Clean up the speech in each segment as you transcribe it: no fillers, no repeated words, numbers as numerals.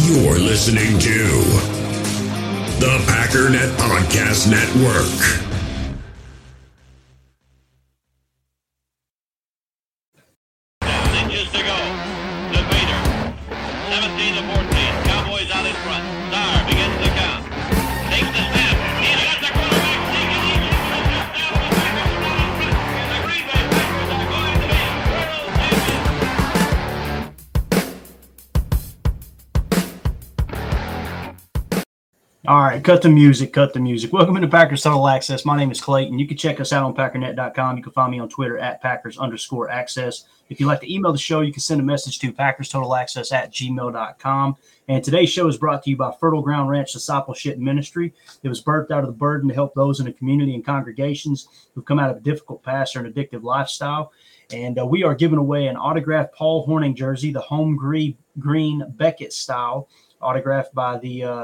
You're listening to the Packernet Podcast Network. Inches to go. To Bader. 17 to 14. Cowboys out in front. Starr begins the count. Takes the snap. He's got the quarterback sneaking. He gets the touchdown. The Packers are out in front. And the Green Bay Packers are going to be world champions. All right, cut the music. Welcome into Packers Total Access. My name is Clayton. You can check us out on Packernet.com. You can find me on Twitter at Packers_access. If you'd like to email the show, you can send a message to PackersTotalAccess@gmail.com. And today's show is brought to you by Fertile Ground Ranch Discipleship Ministry. It was birthed out of the burden to help those in the community and congregations who've come out of a difficult past or an addictive lifestyle. And we are giving away an autographed Paul Hornung jersey, the home green Beckett style, autographed by the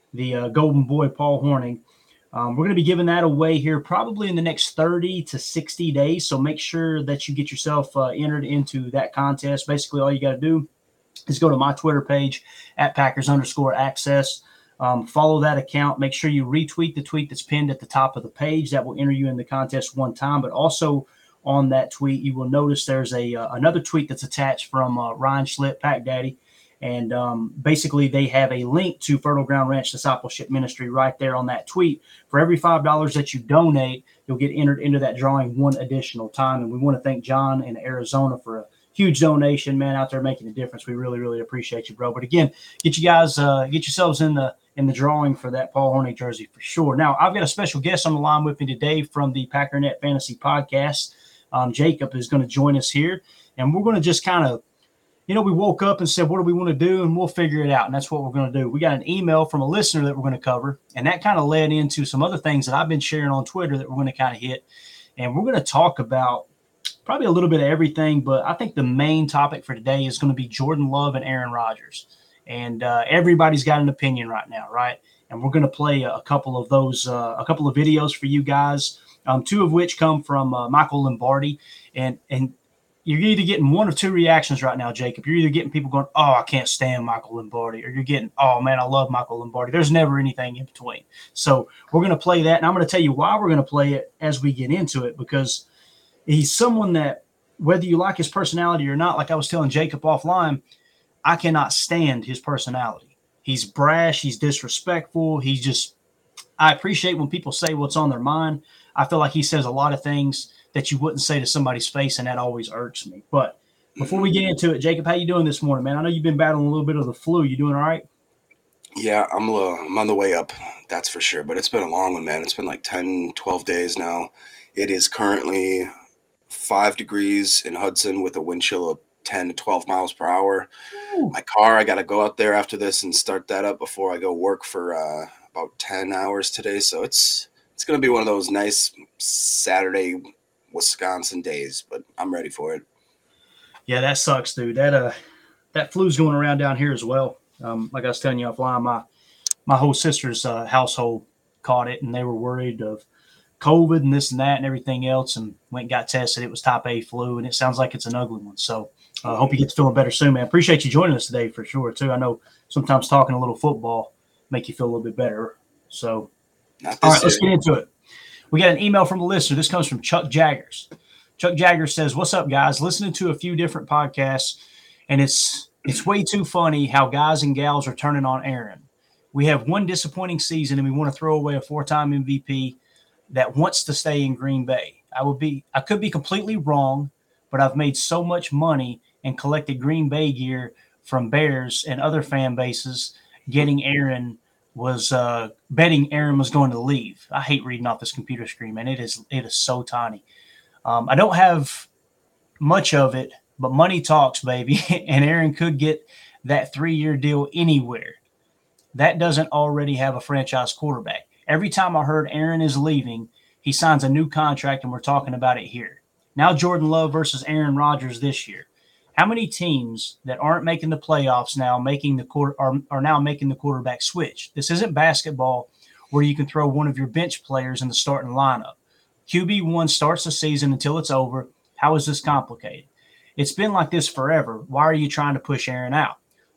Golden Boy, Paul Hornung. We're going to be giving that away here probably in the next 30 to 60 days. So make sure that you get yourself entered into that contest. Basically, all you got to do is go to my Twitter page at Packers_access. Follow that account. Make sure you retweet the tweet that's pinned at the top of the page. That will enter you in the contest one time. But also on that tweet, you will notice there's another tweet that's attached from Ryan Schlitt, Pack Daddy. And basically, they have a link to Fertile Ground Ranch Discipleship Ministry right there on that tweet. For every $5 that you donate, you'll get entered into that drawing one additional time. And we want to thank John in Arizona for a huge donation, man, out there making a difference. We really, really appreciate you, bro. But again, get yourselves in the drawing for that Paul Hornung jersey for sure. Now, I've got a special guest on the line with me today from the Packernet Fantasy Podcast. Jacob is going to join us here, and we're going to just kind of, we woke up and said, what do we want to do? And we'll figure it out. And that's what we're going to do. We got an email from a listener that we're going to cover. And that kind of led into some other things that I've been sharing on Twitter that we're going to kind of hit. And we're going to talk about probably a little bit of everything. But I think the main topic for today is going to be Jordan Love and Aaron Rodgers. And everybody's got an opinion right now, right? And we're going to play a couple of those, a couple of videos for you guys, two of which come from Michael Lombardi. And you're either getting one of two reactions right now, Jacob. You're either getting people going, oh, I can't stand Michael Lombardi, or you're getting, oh, man, I love Michael Lombardi. There's never anything in between. So we're going to play that, and I'm going to tell you why we're going to play it as we get into it, because he's someone that, whether you like his personality or not, like I was telling Jacob offline, I cannot stand his personality. He's brash. He's disrespectful. I appreciate when people say what's on their mind. I feel like he says a lot of things that you wouldn't say to somebody's face, and that always irks me. But before we get into it, Jacob, how you doing this morning, man? I know you've been battling a little bit of the flu. You doing all right? Yeah, I'm on the way up, that's for sure. But it's been a long one, man. It's been like 10, 12 days now. It is currently 5 degrees in Hudson with a wind chill of 10 to 12 miles per hour. Ooh. My car, I got to go out there after this and start that up before I go work for about 10 hours today. So it's going to be one of those nice Saturday Wisconsin days, but I'm ready for it. Yeah, that sucks, dude. That flu's going around down here as well. Like I was telling you offline, my whole sister's household caught it, and they were worried of COVID and this and that and everything else, and went and got tested. It was type A flu, and it sounds like it's an ugly one. So I hope you get to feeling better soon, man. Appreciate you joining us today for sure, too. I know sometimes talking a little football make you feel a little bit better. So, all right, let's get into it. We got an email from a listener. This comes from Chuck Jaggers. Chuck Jaggers says, what's up, guys? Listening to a few different podcasts, and it's way too funny how guys and gals are turning on Aaron. We have one disappointing season, and we want to throw away a 4-time MVP that wants to stay in Green Bay. I could be completely wrong, but I've made so much money and collected Green Bay gear from Bears and other fan bases betting Aaron was going to leave. I hate reading off this computer screen, man. It is so tiny. I don't have much of it, but money talks, baby. And Aaron could get that 3-year deal anywhere. That doesn't already have a franchise quarterback. Every time I heard Aaron is leaving, he signs a new contract, and we're talking about it here. Now Jordan Love versus Aaron Rodgers this year. How many teams that aren't making the playoffs now are now making the quarterback switch? This isn't basketball where you can throw one of your bench players in the starting lineup. QB1 starts the season until it's over. How is this complicated? It's been like this forever. Why are you trying to push Aaron out?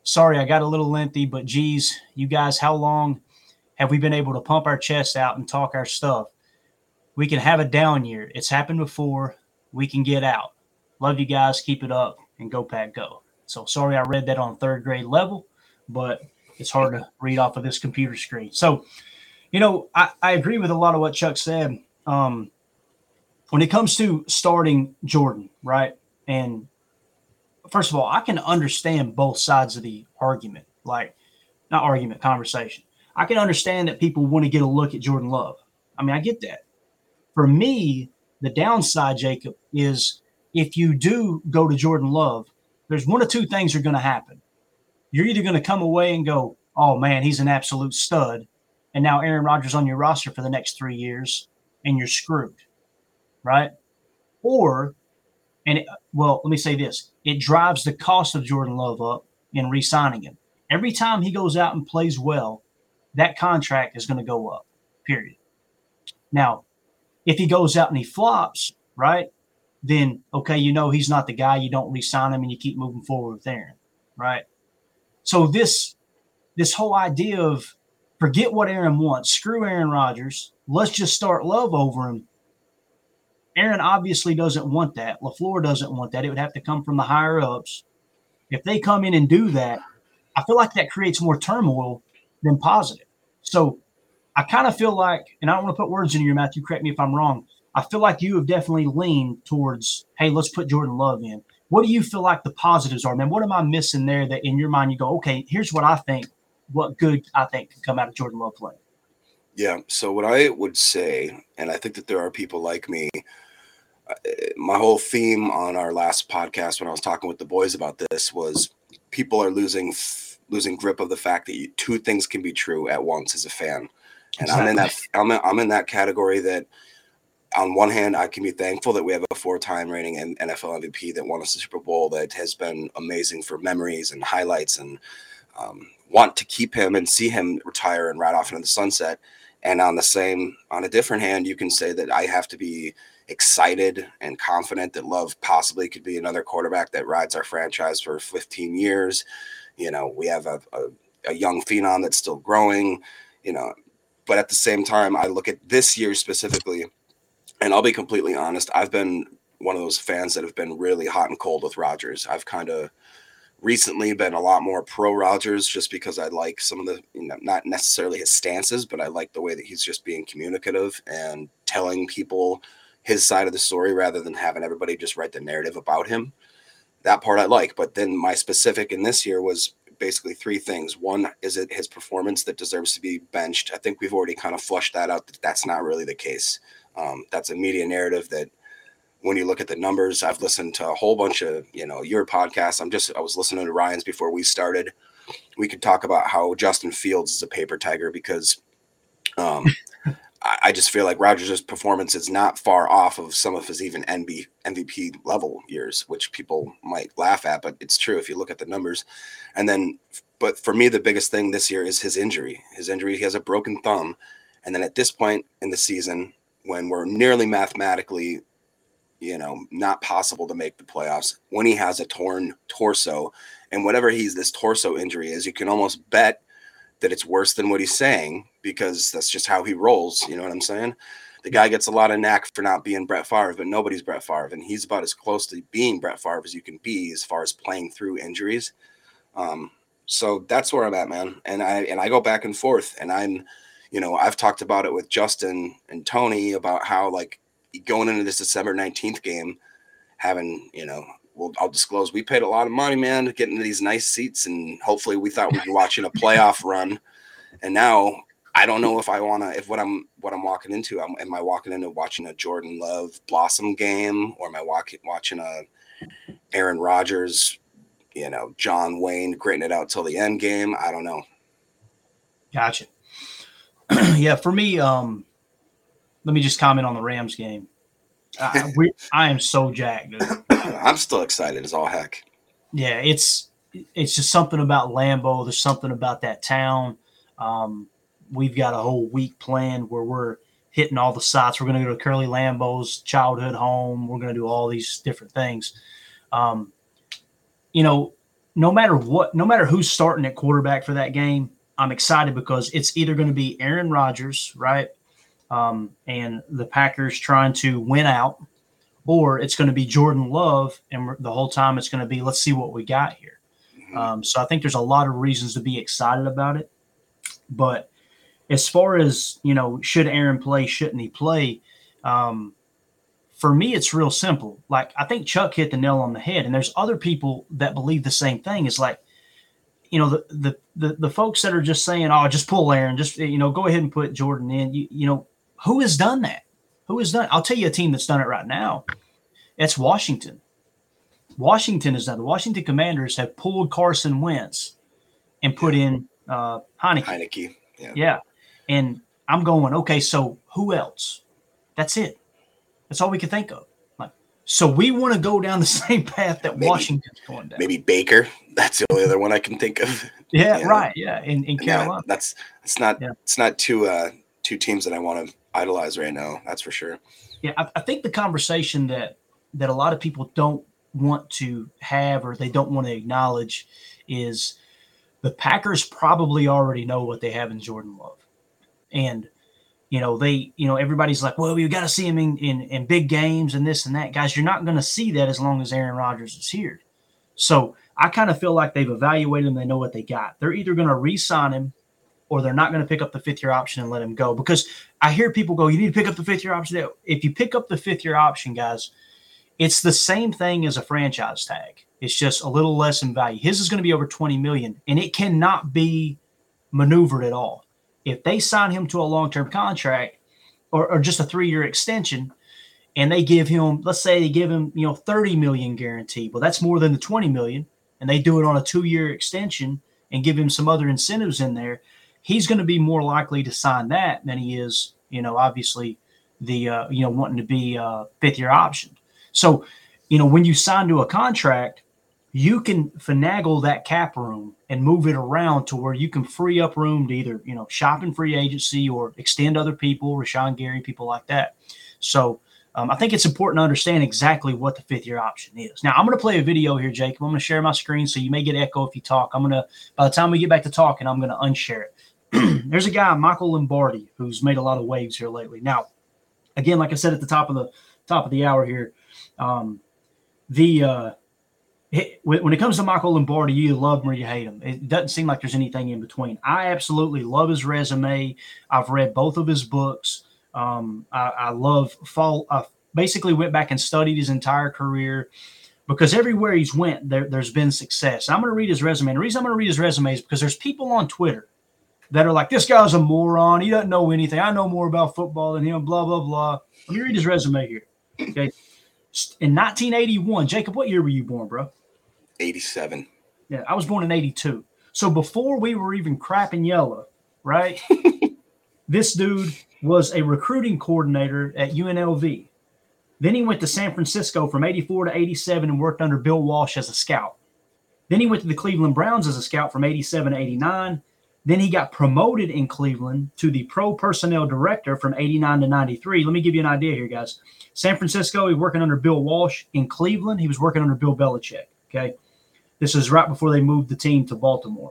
sorry, I got a little lengthy, but geez, you guys, how long have we been able to pump our chests out and talk our stuff? We can have a down year. It's happened before. We can get out. Love you guys. Keep it up and go Pack go. So sorry I read that on third grade level, but it's hard to read off of this computer screen. So, I agree with a lot of what Chuck said. When it comes to starting Jordan, right? And first of all, I can understand both sides of the argument, conversation. I can understand that people want to get a look at Jordan Love. I mean, I get that. For me, the downside, Jacob, is if you do go to Jordan Love, there's one of two things are going to happen. You're either going to come away and go, oh, man, he's an absolute stud, and now Aaron Rodgers on your roster for the next 3 years, and you're screwed, right? Or, let me say this. It drives the cost of Jordan Love up in re-signing him. Every time he goes out and plays well, that contract is going to go up, period. Now, if he goes out and he flops, right, then, okay, he's not the guy. You don't re-sign him and you keep moving forward with Aaron, right? So this whole idea of forget what Aaron wants, screw Aaron Rodgers, let's just start Love over him. Aaron obviously doesn't want that. LaFleur doesn't want that. It would have to come from the higher-ups. If they come in and do that, I feel like that creates more turmoil than positive. So I kind of feel like, and I don't want to put words in your mouth, you correct me if I'm wrong, I feel like you have definitely leaned towards, hey, let's put Jordan Love in. What do you feel like the positives are, man? What am I missing there that in your mind you go, okay, here's what I think, what good I think can come out of Jordan Love playing? Yeah, so what I would say, and I think that there are people like me, my whole theme on our last podcast when I was talking with the boys about this was people are losing grip of the fact that two things can be true at once as a fan. And exactly. I'm in that category that on one hand, I can be thankful that we have a 4-time reigning NFL MVP that won us the Super Bowl that has been amazing for memories and highlights, and want to keep him and see him retire and ride off into the sunset. And on a different hand, you can say that I have to be excited and confident that Love possibly could be another quarterback that rides our franchise for 15 years. We have a young phenom that's still growing, but at the same time, I look at this year specifically, and I'll be completely honest, I've been one of those fans that have been really hot and cold with Rodgers. I've kind of recently been a lot more pro Rodgers just because I like some of the, not necessarily his stances, but I like the way that he's just being communicative and telling people his side of the story rather than having everybody just write the narrative about him. That part I like. But then my specific in this year was basically 3 things. One, is it his performance that deserves to be benched? I think we've already kind of flushed that out. That's not really the case. That's a media narrative that when you look at the numbers, I've listened to a whole bunch of, your podcasts. I was listening to Ryan's before we started. We could talk about how Justin Fields is a paper tiger because I just feel like Rodgers' performance is not far off of some of his even MVP level years, which people might laugh at, but it's true if you look at the numbers. And then, but for me, the biggest thing this year is his injury. He has a broken thumb. And then at this point in the season, when we're nearly mathematically, not possible to make the playoffs, when he has a torn torso, and whatever this torso injury is, you can almost bet that it's worse than what he's saying because that's just how he rolls. You know what I'm saying? The guy gets a lot of knack for not being Brett Favre, but nobody's Brett Favre. And he's about as close to being Brett Favre as you can be as far as playing through injuries. So that's where I'm at, man. And I go back and forth, and I've talked about it with Justin and Tony about how, like, going into this December 19th game, having, I'll disclose, we paid a lot of money, man, to get into these nice seats, and hopefully we thought we'd be watching a playoff run. And now I don't know if what I'm walking into, am I walking into watching a Jordan Love blossom game, or am I watching a Aaron Rodgers, John Wayne gritting it out till the end game? I don't know. Gotcha. Yeah, for me, let me just comment on the Rams game. I am so jacked, dude. I'm still excited as all heck. Yeah, it's just something about Lambeau. There's something about that town. We've got a whole week planned where we're hitting all the sites. We're going to go to Curly Lambeau's childhood home. We're going to do all these different things. no matter who's starting at quarterback for that game, I'm excited because it's either going to be Aaron Rodgers, right? And the Packers trying to win out, or it's going to be Jordan Love. And the whole time it's going to be, let's see what we got here. So I think there's a lot of reasons to be excited about it. But as far as, should Aaron play, shouldn't he play? For me, it's real simple. Like, I think Chuck hit the nail on the head, and there's other people that believe the same thing. It's like, the folks that are just saying, oh, just pull Aaron, just, go ahead and put Jordan in. Who has done that? Who has done it? I'll tell you a team that's done it right now. It's Washington. Washington has done it. The Washington Commanders have pulled Carson Wentz and put in Heineke. Yeah. And I'm going, okay, so who else? That's it. That's all we can think of. So we want to go down the same path that Washington's going down. Maybe Baker. That's the only other one I can think of. Yeah, right. Yeah, in Carolina. It's not two teams that I want to idolize right now. That's for sure. Yeah, I think the conversation that a lot of people don't want to have or they don't want to acknowledge is the Packers probably already know what they have in Jordan Love. And everybody's like, well, we got to see him in big games and this and that. Guys, you're not going to see that as long as Aaron Rodgers is here. So I kind of feel like they've evaluated him. They know what they got. They're either going to re-sign him or they're not going to pick up the fifth-year option and let him go. Because I hear people go, you need to pick up the fifth-year option. If you pick up the fifth-year option, guys, it's the same thing as a franchise tag. It's just a little less in value. His is going to be over $20 million, and it cannot be maneuvered at all. If they sign him to a long-term contract or just a 3-year extension, and they give him, let's say they give him, $30 million guaranteed. Well, that's more than the $20 million, and they do it on a 2-year extension and give him some other incentives in there. He's going to be more likely to sign that than he is, obviously the, wanting to be a fifth-year option. So, when you sign to a contract, you can finagle that cap room and move it around to where you can free up room to either, shop in free agency or extend other people, Rashawn Gary, people like that. So I think it's important to understand exactly what the fifth-year option is. Now, I'm going to play a video here, Jacob. I'm going to share my screen, so you may get echo if you talk. By the time we get back to talking, I'm going to unshare it. There's a guy, Michael Lombardi, who's made a lot of waves here lately. Now, again, like I said at the top of the hour here, when it comes to Michael Lombardi, you either love him or you hate him. It doesn't seem like there's anything in between. I absolutely love his resume. I've read both of his books. I basically went back and studied his entire career because everywhere he's went, there's been success. I'm going to read his resume. And the reason I'm going to read his resume is because there's people on Twitter that are like, this guy's a moron. He doesn't know anything. I know more about football than him, blah, blah, blah. Let me read his resume here. Okay. In 1981, Jacob, what year were you born, bro? 87. Yeah, I was born in 82. So before we were even crap and yellow, right? This dude was a recruiting coordinator at UNLV. Then he went to San Francisco from 84 to 87 and worked under Bill Walsh as a scout. Then he went to the Cleveland Browns as a scout from 87 to 89. Then he got promoted in Cleveland to the pro personnel director from 89 to 93. Let me give you an idea here, guys. San Francisco, he was working under Bill Walsh. In Cleveland, he was working under Bill Belichick. Okay. This is right before they moved the team to Baltimore.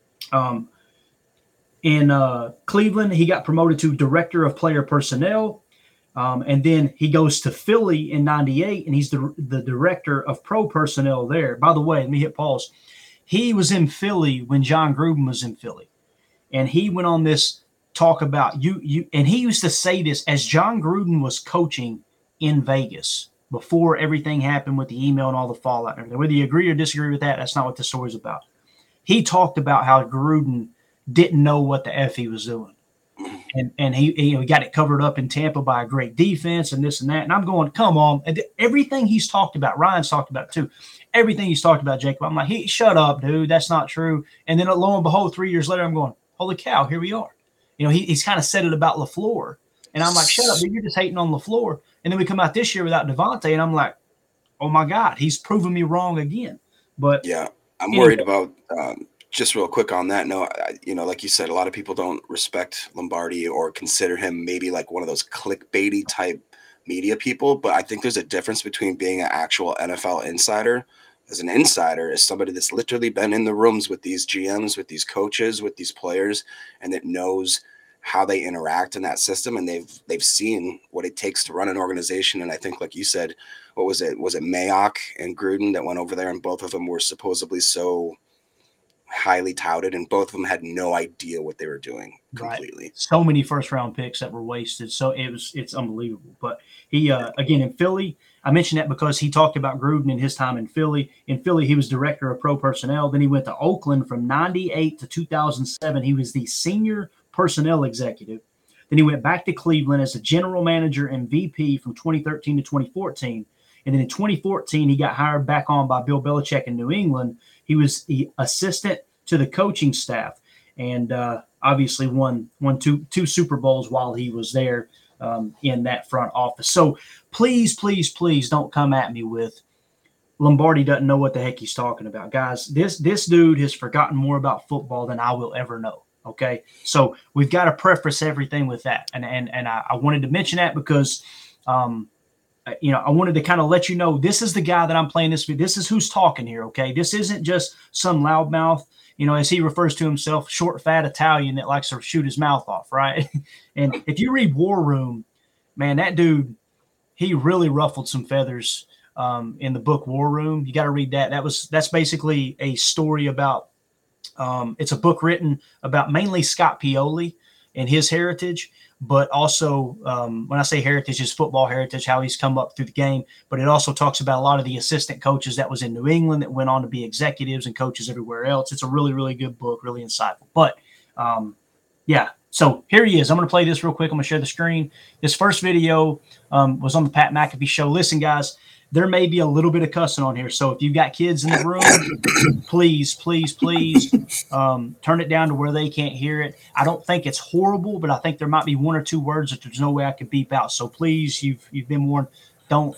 In Cleveland, he got promoted to director of player personnel. And then he goes to Philly in 98, and he's the director of pro personnel there. By the way, let me hit pause. He was in Philly when John Gruden was in Philly. And he went on this talk about you, and he used to say this as John Gruden was coaching in Vegas before everything happened with the email and all the fallout and everything. Whether you agree or disagree with that, that's not what the story's about. He talked about how Gruden didn't know what the F he was doing. And he got it covered up in Tampa by a great defense and this and that. And I'm going, come on. Everything he's talked about, Ryan's talked about too. Everything he's talked about, Jacob, I'm like, shut up, dude. That's not true. And then lo and behold, 3 years later, I'm going, holy cow, here we are. He's kind of said it about LaFleur. And I'm like, shut up, dude. You're just hating on LaFleur. And then we come out this year without Devontae, and I'm like, oh, my God, he's proven me wrong again. But yeah, I'm worried about just real quick on that note, like you said, a lot of people don't respect Lombardi or consider him maybe like one of those clickbaity type media people. But I think there's a difference between being an actual NFL insider as an insider, as somebody that's literally been in the rooms with these GMs, with these coaches, with these players, and that knows how they interact in that system, and they've seen what it takes to run an organization. And I think, like you said, what was it? Was it Mayock and Gruden that went over there, and both of them were supposedly so highly touted, and both of them had no idea what they were doing completely. Right. So many first round picks that were wasted. So it's unbelievable. But he again in Philly, I mentioned that because he talked about Gruden in his time in Philly. In Philly, he was director of pro personnel. Then he went to Oakland from 98 to 2007. He was the senior personnel executive. Then he went back to Cleveland as a general manager and VP from 2013 to 2014. And then in 2014, he got hired back on by Bill Belichick in New England. He was the assistant to the coaching staff, and obviously won two Super Bowls while he was there in that front office. So please don't come at me with Lombardi doesn't know what the heck he's talking about. Guys, this dude has forgotten more about football than I will ever know. Okay, so we've got to preface everything with that, and I wanted to mention that because I wanted to kind of let you know this is the guy that I'm playing this with. This is who's talking here. Okay, this isn't just some loudmouth, as he refers to himself, short, fat Italian that likes to shoot his mouth off, right? And if you read War Room, man, that dude, he really ruffled some feathers in the book War Room. You got to read that. That's basically a story about. It's a book written about mainly Scott Pioli and his heritage, but also when I say heritage, his football heritage, how he's come up through the game. But it also talks about a lot of the assistant coaches that was in New England that went on to be executives and coaches everywhere else. It's a really, really good book, really insightful. But yeah, so here he is. I'm going to play this real quick. I'm going to share the screen. This first video was on the Pat McAfee show. Listen, guys, there may be a little bit of cussing on here. So if you've got kids in the room, please turn it down to where they can't hear it. I don't think it's horrible, but I think there might be one or two words that there's no way I could beep out. So please, you've been warned. Don't,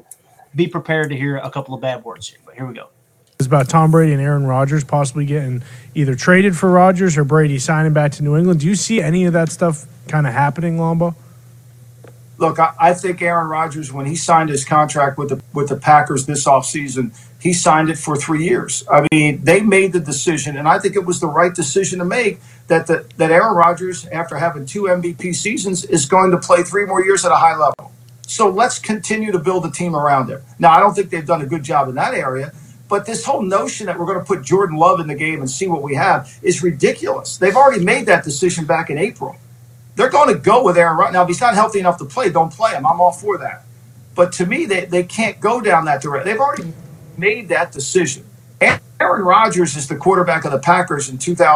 be prepared to hear a couple of bad words here. But here we go. It's about Tom Brady and Aaron Rodgers possibly getting either traded for Rodgers or Brady signing back to New England. Do you see any of that stuff kind of happening, Lombo? Look, I think Aaron Rodgers, when he signed his contract with the Packers this offseason, he signed it for 3 years. I mean, they made the decision, and I think it was the right decision to make, that Aaron Rodgers, after having 2 MVP seasons, is going to play 3 more years at a high level. So let's continue to build a team around him. Now, I don't think they've done a good job in that area, but this whole notion that we're going to put Jordan Love in the game and see what we have is ridiculous. They've already made that decision back in April. They're going to go with Aaron Rodgers. Now, if he's not healthy enough to play, don't play him. I'm all for that. But to me, they can't go down that direction. They've already made that decision. Aaron Rodgers is the quarterback of the Packers in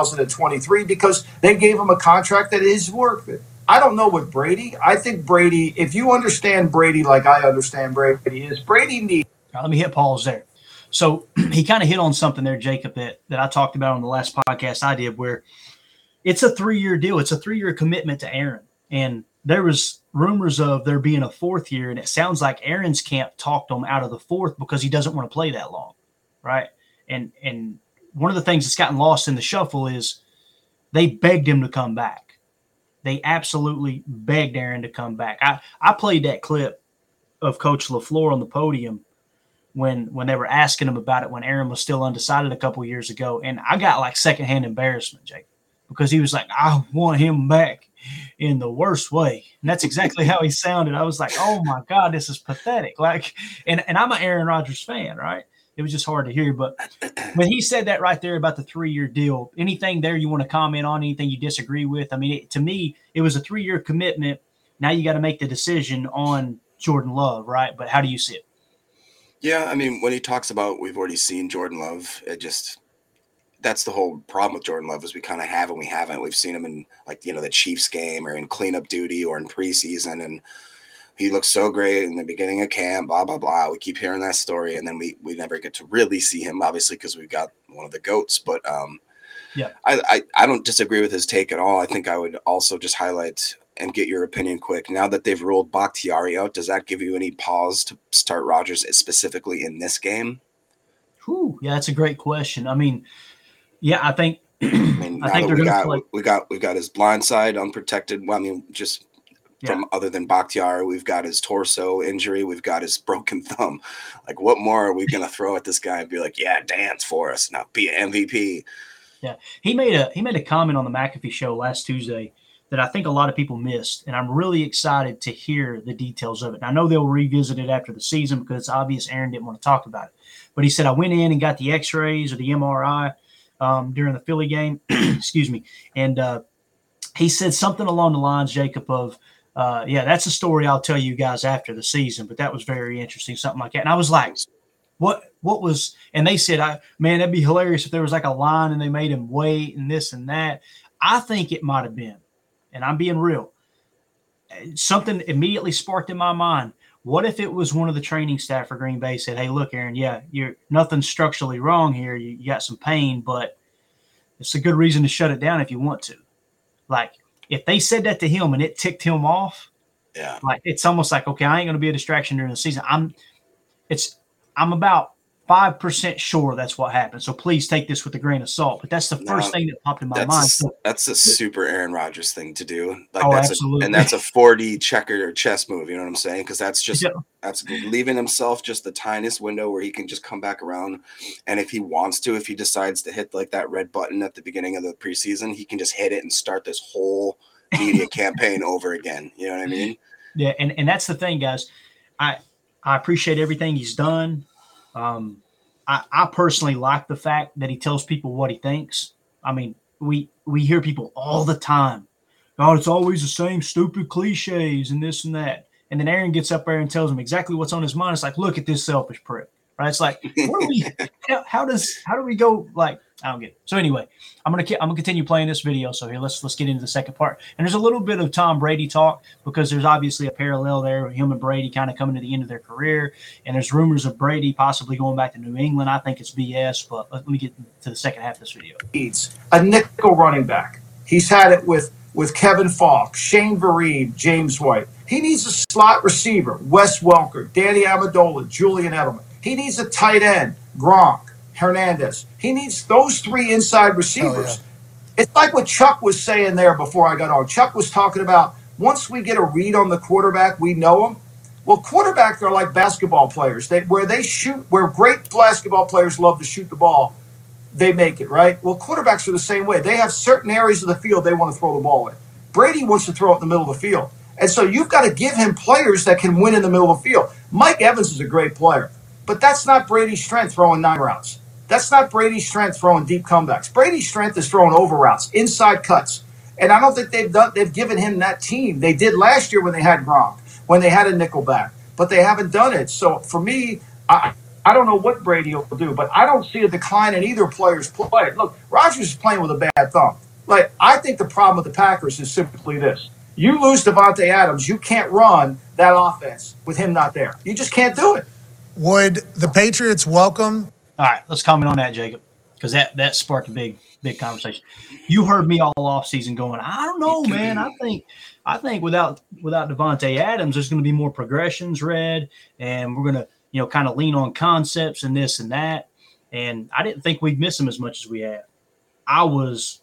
2023 because they gave him a contract that is worth it. I don't know with Brady. I think Brady, if you understand Brady like I understand Brady, is Brady needs. Let me hit pause there. So he kind of hit on something there, Jacob, that I talked about on the last podcast I did, where it's a 3-year deal. It's a 3-year commitment to Aaron. And there was rumors of there being a 4th year, and it sounds like Aaron's camp talked him out of the 4th because he doesn't want to play that long, right? And one of the things that's gotten lost in the shuffle is they begged him to come back. They absolutely begged Aaron to come back. I played that clip of Coach LaFleur on the podium when they were asking him about it when Aaron was still undecided a couple of years ago, and I got like secondhand embarrassment, Jake. Because he was like, I want him back in the worst way. And that's exactly how he sounded. I was like, oh, my God, this is pathetic. Like, and I'm an Aaron Rodgers fan, right? It was just hard to hear. But when he said that right there about the 3-year deal, anything there you want to comment on, anything you disagree with? I mean, to me, it was a 3-year commitment. Now you got to make the decision on Jordan Love, right? But how do you see it? Yeah, I mean, when he talks about we've already seen Jordan Love, that's the whole problem with Jordan Love is we kind of have and we haven't. We've seen him in the Chiefs game or in cleanup duty or in preseason, and he looks so great in the beginning of camp, blah, blah, blah. We keep hearing that story, and then we never get to really see him, obviously, because we've got one of the GOATs. But yeah, I don't disagree with his take at all. I think I would also just highlight and get your opinion quick. Now that they've ruled Bakhtiari out, does that give you any pause to start Rodgers specifically in this game? Whew, yeah, that's a great question. I mean, yeah, I think they're going to play. We got his blind side unprotected. Well, I mean, just from other than Bakhtiari. We've got his torso injury. We've got his broken thumb. Like, what more are we going to throw at this guy and be like, yeah, dance for us now, be an MVP? Yeah, he made a comment on the McAfee show last Tuesday that I think a lot of people missed, and I'm really excited to hear the details of it. And I know they'll revisit it after the season because it's obvious Aaron didn't want to talk about it. But he said, I went in and got the X-rays or the MRI during the Philly game, excuse me, and he said something along the lines, Jacob, of, that's a story I'll tell you guys after the season, but that was very interesting, something like that. And I was like, what was – and they said, man, that'd be hilarious if there was like a line and they made him wait and this and that. I think it might have been, and I'm being real, something immediately sparked in my mind. What if it was one of the training staff for Green Bay said, hey, look, Aaron, you're nothing structurally wrong here. You got some pain, but it's a good reason to shut it down if you want to. Like, if they said that to him and it ticked him off, like, it's almost like, okay, I ain't going to be a distraction during the season. I'm about 5% sure that's what happened. So please take this with a grain of salt. But that's the first thing that popped in my mind. That's a super Aaron Rodgers thing to do. Like, absolutely. And that's a 4D checker or chess move. You know what I'm saying? Because that's leaving himself just the tiniest window where he can just come back around. And if he wants to, if he decides to hit like that red button at the beginning of the preseason, he can just hit it and start this whole media campaign over again. You know what I mean? Yeah. And that's the thing, guys. I appreciate everything he's done. I personally like the fact that he tells people what he thinks. I mean, we hear people all the time, oh, it's always the same stupid cliches and this and that. And then Aaron gets up there and tells him exactly what's on his mind. It's like, look at this selfish prick, right? It's like, how do we go? Like, I don't get it. So anyway, I'm gonna continue playing this video. So here, let's get into the second part. And there's a little bit of Tom Brady talk because there's obviously a parallel there. Him and Brady kind of coming to the end of their career, and there's rumors of Brady possibly going back to New England. I think it's BS, but let me get to the second half of this video. Needs a nickel running back. He's had it with Kevin Falk, Shane Vereen, James White. He needs a slot receiver, Wes Welker, Danny Amendola, Julian Edelman. He needs a tight end, Gronk, Hernandez. He needs those three inside receivers. It's like what Chuck was saying there before I got on. Chuck was talking about once we get a read on the quarterback, we know him. Well, quarterbacks are like basketball players. Where great basketball players love to shoot the ball, they make it, right? Well, quarterbacks are the same way. They have certain areas of the field they want to throw the ball in. Brady wants to throw it in the middle of the field. And so you've got to give him players that can win in the middle of the field. Mike Evans is a great player, but that's not Brady's strength throwing 9 routes. That's not Brady's strength throwing deep comebacks. Brady's strength is throwing over routes, inside cuts. And I don't think they've given him that team. They did last year when they had Gronk, when they had a nickel back, but they haven't done it. So for me, I don't know what Brady will do, but I don't see a decline in either player's play. Look, Rodgers is playing with a bad thumb. Like, I think the problem with the Packers is simply this. You lose Davante Adams, you can't run that offense with him not there. You just can't do it. Would the Patriots welcome? All right, let's comment on that, Jacob, because that sparked a big conversation. You heard me all offseason going, I don't know, man. I think without Davante Adams, there's going to be more progressions read, and we're going to kind of lean on concepts and this and that. And I didn't think we'd miss him as much as we have. I was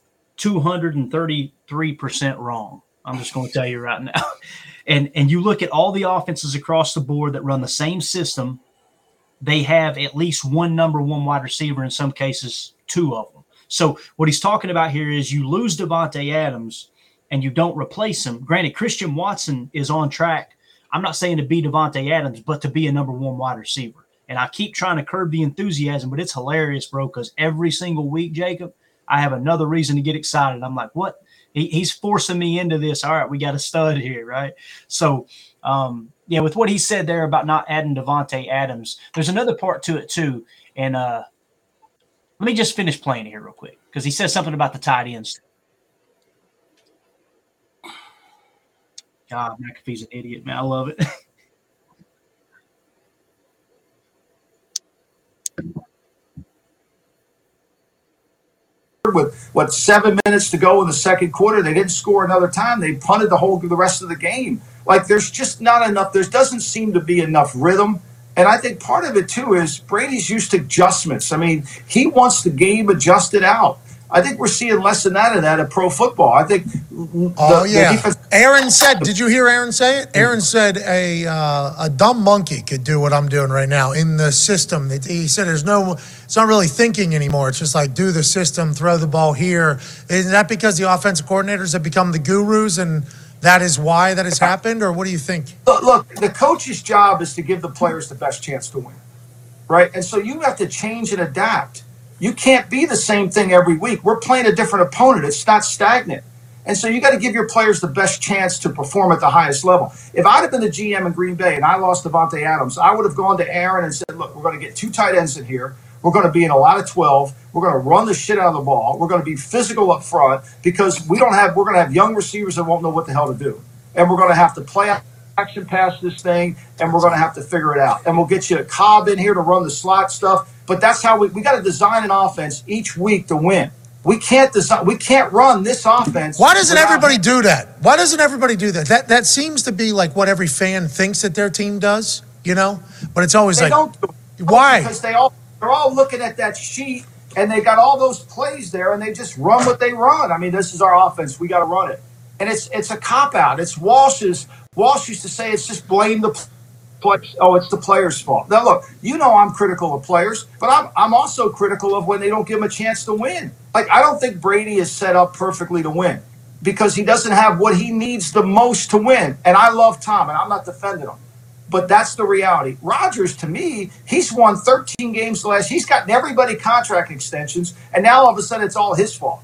233% wrong. I'm just going to tell you right now. And you look at all the offenses across the board that run the same system, they have at least one number one wide receiver, in some cases 2 of them. So what he's talking about here is you lose Davante Adams and you don't replace him. Granted, Christian Watson is on track. I'm not saying to be Davante Adams, but to be a number one wide receiver. And I keep trying to curb the enthusiasm, but it's hilarious, bro, because every single week, Jacob, I have another reason to get excited. I'm like, what? He's forcing me into this. All right, we got a stud here, right? So, with what he said there about not adding Davante Adams, there's another part to it too. And let me just finish playing it here real quick because he says something about the tight ends. God, McAfee's an idiot, man. I love it. With 7 minutes to go in the second quarter, they didn't score another time. They punted the rest of the game. Like, there's just not enough. There doesn't seem to be enough rhythm. And I think part of it, too, is Brady's used to adjustments. I mean, he wants the game adjusted out. I think we're seeing less than that at pro football. I think. The defense. Aaron said, did you hear Aaron say it? Aaron said a dumb monkey could do what I'm doing right now in the system. He said it's not really thinking anymore. It's just like do the system, throw the ball here. Is that because the offensive coordinators have become the gurus and that is why that has happened? Or what do you think? Look, the coach's job is to give the players the best chance to win, right? And so you have to change and adapt. You can't be the same thing every week. We're playing a different opponent. It's not stagnant. And so you got to give your players the best chance to perform at the highest level. If I'd have been the GM in Green Bay and I lost Davante Adams, I would have gone to Aaron and said, look, we're going to get 2 tight ends in here. We're going to be in a lot of 12. We're going to run the shit out of the ball. We're going to be physical up front because we're going to have young receivers that won't know what the hell to do. And we're going to have to play action pass this thing, and we're going to have to figure it out. And we'll get you a Cobb in here to run the slot stuff. But that's how we got to design an offense each week to win. We can't run this offense. Why doesn't everybody do that? Why doesn't everybody do that? That seems to be like what every fan thinks that their team does, But it's always they like, don't do it. Why? Because they're all looking at that sheet and they got all those plays there and they just run what they run. I mean, this is our offense. We got to run it. And it's a cop out. It's Walsh used to say it's just blame the players. Oh, it's the players' fault. Now look, I'm critical of players, but I'm also critical of when they don't give them a chance to win. Like I don't think Brady is set up perfectly to win because he doesn't have what he needs the most to win. And I love Tom, and I'm not defending him. But that's the reality. Rodgers, to me, he's won 13 games last. He's gotten everybody contract extensions, and now all of a sudden it's all his fault.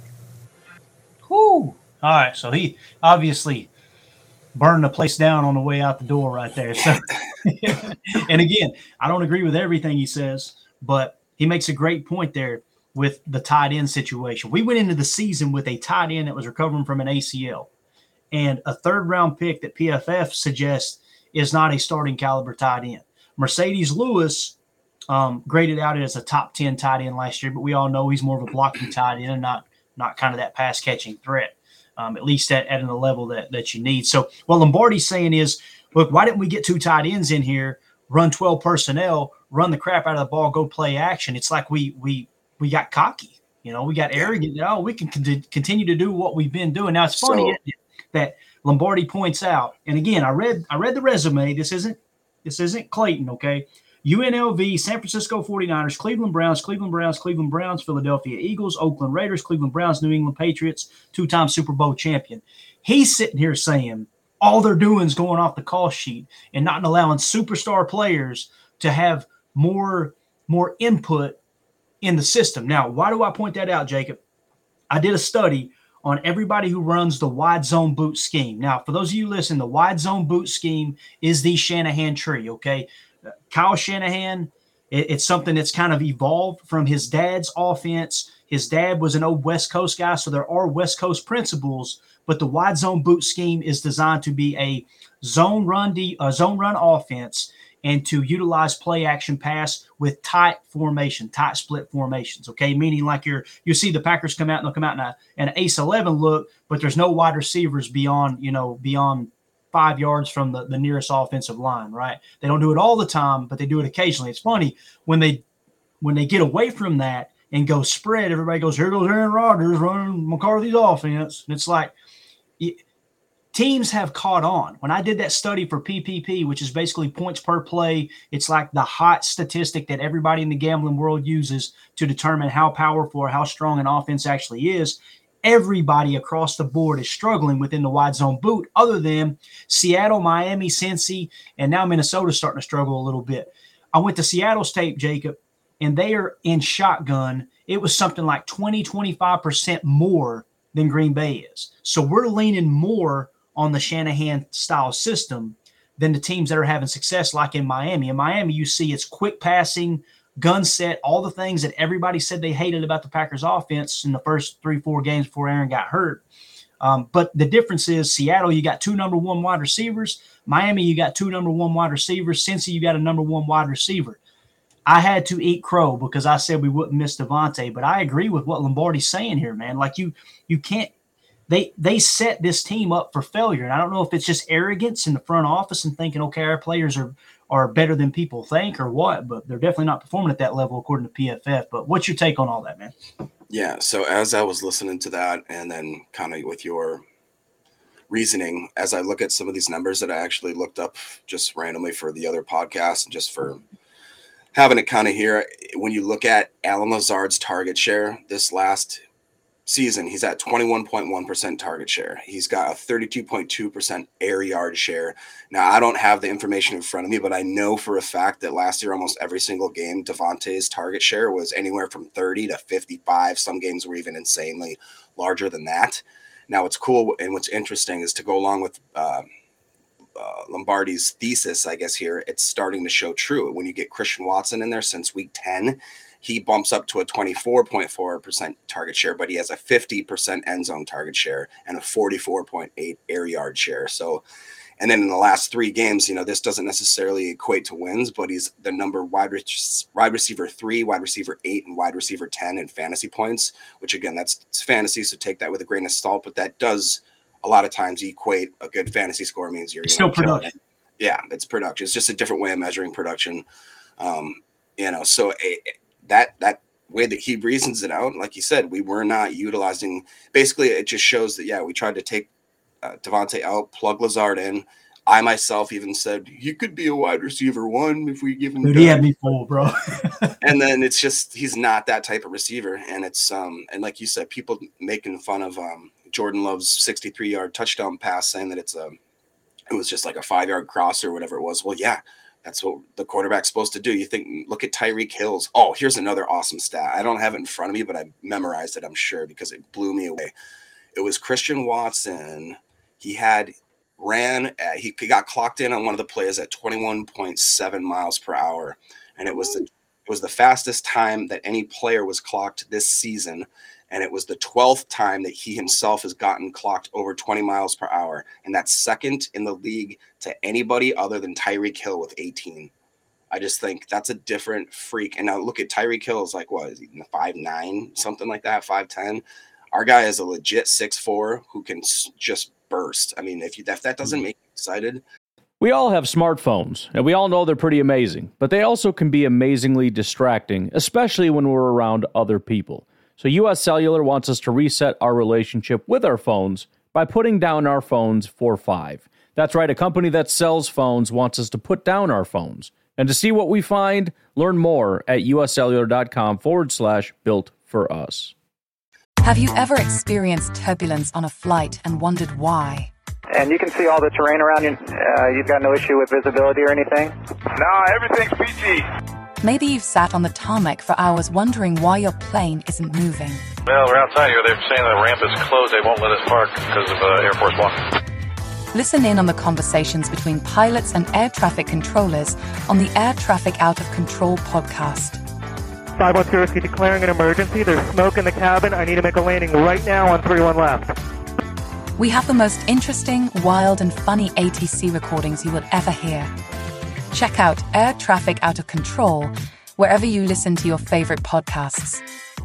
Whew. All right, so he obviously burned the place down on the way out the door right there. So, and again, I don't agree with everything he says, but he makes a great point there with the tight end situation. We went into the season with a tight end that was recovering from an ACL and a 3rd-round pick that PFF suggests is not a starting caliber tight end. Mercedes Lewis graded out as a top 10 tight end last year, but we all know he's more of a blocking tight end and not kind of that pass-catching threat. At least at a level that you need. So what Lombardi's saying is, look, why didn't we get 2 tight ends in here, run 12 personnel, run the crap out of the ball, go play action? It's like we got cocky. We got arrogant. Oh, we can continue to do what we've been doing. Now, it's funny that Lombardi points out, and again, I read the resume. This isn't Clayton, okay? UNLV, San Francisco 49ers, Cleveland Browns, Philadelphia Eagles, Oakland Raiders, Cleveland Browns, New England Patriots, 2-time Super Bowl champion. He's sitting here saying all they're doing is going off the call sheet and not allowing superstar players to have more input in the system. Now, why do I point that out, Jacob? I did a study on everybody who runs the wide zone boot scheme. Now, for those of you listening, the wide zone boot scheme is the Shanahan tree, okay? Kyle Shanahan, it's something that's kind of evolved from his dad's offense. His dad was an old West Coast guy, so there are West Coast principles, but the wide zone boot scheme is designed to be a zone run offense and to utilize play action pass with tight split formations, okay? Meaning like you see the Packers come out and they'll come out in an ace 11 look, but there's no wide receivers beyond 5 yards from the nearest offensive line, right? They don't do it all the time, but they do it occasionally. It's funny when they get away from that and go spread, everybody goes, here goes Aaron Rodgers running McCarthy's offense. And it's like teams have caught on. When I did that study for PPP, which is basically points per play, it's like the hot statistic that everybody in the gambling world uses to determine how powerful or how strong an offense actually is. Everybody across the board is struggling within the wide zone boot other than Seattle, Miami, Cincy, and now Minnesota's starting to struggle a little bit. I went to Seattle's tape, Jacob, and they are in shotgun. It was something like 20-25% more than Green Bay is. So we're leaning more on the Shanahan-style system than the teams that are having success like in Miami. In Miami, you see it's quick passing, gun set, all the things that everybody said they hated about the Packers offense in the first 3-4 games before Aaron got hurt. But the difference is Seattle, you got 2 number 1 wide receivers. Miami, you got 2 number 1 wide receivers. Cincy, you got a number 1 wide receiver. I had to eat crow because I said we wouldn't miss Davante, but I agree with what Lombardi's saying here, man. Like you can't, they set this team up for failure. And I don't know if it's just arrogance in the front office and thinking, okay, our players are better than people think or what, but they're definitely not performing at that level according to PFF. But what's your take on all that, man? Yeah. So as I was listening to that, and then kind of with your reasoning, as I look at some of these numbers that I actually looked up just randomly for the other podcast and just for having it kind of here, when you look at Alan Lazard's target share this last season, he's at 21.1% target share. He's got a 32.2% air yard share. Now, I don't have the information in front of me, but I know for a fact that last year, almost every single game, Devontae's target share was anywhere from 30 to 55. Some games were even insanely larger than that. Now, what's cool and what's interesting is to go along with Lombardi's thesis, I guess here, it's starting to show true. When you get Christian Watson in there since week 10, he bumps up to a 24.4% target share, but he has a 50% end zone target share and a 44.8 air yard share. So, and then in the last 3 games, this doesn't necessarily equate to wins, but he's the number wide receiver 3, wide receiver 8, and wide receiver 10 in fantasy points, which again, it's fantasy. So take that with a grain of salt, but that does a lot of times equate. A good fantasy score means you're still production. Yeah, it's production. It's just a different way of measuring production. So that way that he reasons it out, like you said, we were not utilizing. Basically, it just shows that we tried to take Devontae out, plug Lazard in. I myself even said he could be a wide receiver 1 if we give him. Dude, he had me full, bro. And then it's just he's not that type of receiver, and it's and like you said, people making fun of Jordan Love's 63-yard touchdown pass, saying that it was just like a 5-yard cross or whatever it was. Well, yeah, that's what the quarterback's supposed to do. You think, look at Tyreek Hill's. Oh, here's another awesome stat. I don't have it in front of me, but I memorized it, I'm sure, because it blew me away. It was Christian Watson. He got clocked in on one of the plays at 21.7 miles per hour. And it was the fastest time that any player was clocked this season. And it was the 12th time that he himself has gotten clocked over 20 miles per hour. And that's second in the league to anybody other than Tyreek Hill with 18. I just think that's a different freak. And now look at Tyreek Hill is like, what is he, 5'9", something like that, 5'10"? Our guy is a legit 6'4" who can just burst. I mean, if that doesn't make you excited. We all have smartphones, and we all know they're pretty amazing, but they also can be amazingly distracting, especially when we're around other people. So US Cellular wants us to reset our relationship with our phones by putting down our phones for $5. That's right, a company that sells phones wants us to put down our phones. And to see what we find, learn more at uscellular.com/built for us. Have you ever experienced turbulence on a flight and wondered why? And you can see all the terrain around you. You've got no issue with visibility or anything? No, everything's peachy. Maybe you've sat on the tarmac for hours wondering why your plane isn't moving. Well, we're outside here. They're saying the ramp is closed. They won't let us park because of Air Force One. Listen in on the conversations between pilots and air traffic controllers on the Air Traffic Out of Control podcast. 510 Whiskey declaring an emergency. There's smoke in the cabin. I need to make a landing right now on 31 left. We have the most interesting, wild, and funny ATC recordings you will ever hear. Check out Air Traffic Out of Control wherever you listen to your favorite podcasts.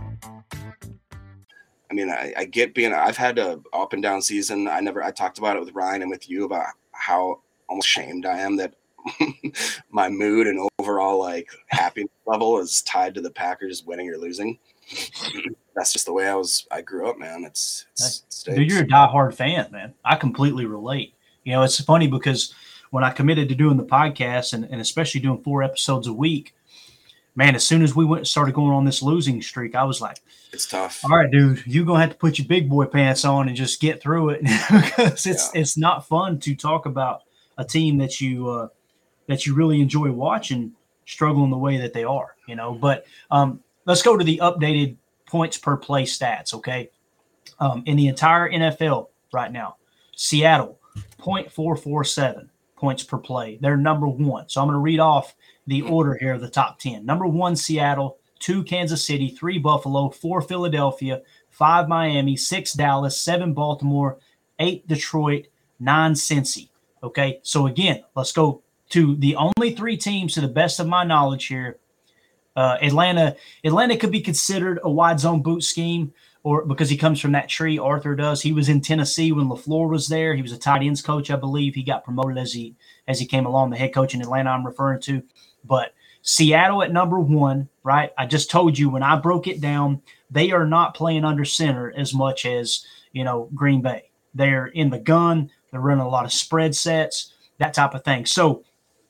I mean, I get I've had a up and down season. I talked about it with Ryan and with you about how almost shamed I am that my mood and overall happiness level is tied to the Packers winning or losing. That's just the way I grew up, man. Dude, you're a diehard fan, man. I completely relate. It's funny because when I committed to doing the podcast and especially doing 4 episodes a week, man, as soon as we started going on this losing streak, I was like, it's tough. All right, dude, you're going to have to put your big boy pants on and just get through it because it's not fun to talk about a team that you really enjoy watching struggling the way that they are, But let's go to the updated points per play stats, okay? In the entire NFL right now, Seattle, 0.447 points per play. They're number 1. So I'm going to read off the order here of the top 10. Number 1, Seattle. 2, Kansas City. 3, Buffalo. 4, Philadelphia. 5, Miami. 6, Dallas. 7, Baltimore. 8, Detroit. 9, Cincy. Okay, so again, let's go to the only 3 teams, to the best of my knowledge here. Atlanta could be considered a wide zone boot scheme, or because he comes from that tree. Arthur does. He was in Tennessee when LaFleur was there. He was a tight ends coach, I believe. He got promoted as he came along. The head coach in Atlanta I'm referring to. But Seattle at number 1, right? I just told you when I broke it down, they are not playing under center as much as, Green Bay. They're in the gun. They're running a lot of spread sets, that type of thing. So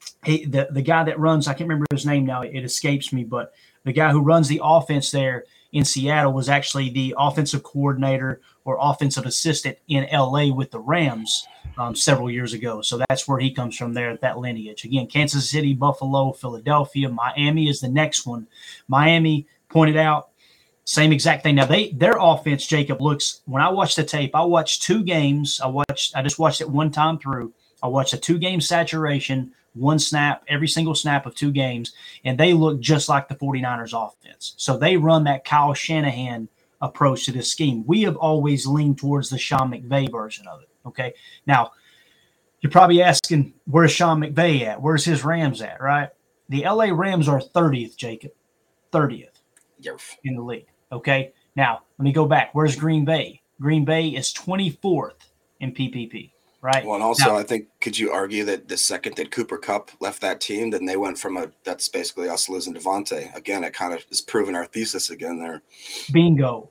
the guy that runs, I can't remember his name now, it escapes me, but the guy who runs the offense there in Seattle was actually the offensive coordinator or offensive assistant in LA with the Rams several years ago. So that's where he comes from there, that lineage. Again, Kansas City, Buffalo, Philadelphia, Miami is the next one. Miami pointed out, same exact thing. Now their offense, Jacob, looks, when I watched the tape, I watched 2 games. I just watched it one time through. I watched a 2-game saturation, 1 snap, every single snap of 2 games, and they look just like the 49ers offense. So they run that Kyle Shanahan approach to this scheme. We have always leaned towards the Sean McVay version of it. Okay. Now, you're probably asking, where's Sean McVay at? Where's his Rams at, right? The LA Rams are 30th, Jacob. 30th in the league. Okay. Now, let me go back. Where's Green Bay? Green Bay is 24th in PPP, right? Well, and also, I think, could you argue that the second that Cooper Kupp left that team, then they went from that's basically us losing Devontae. Again, it kind of is proving our thesis again there. Bingo.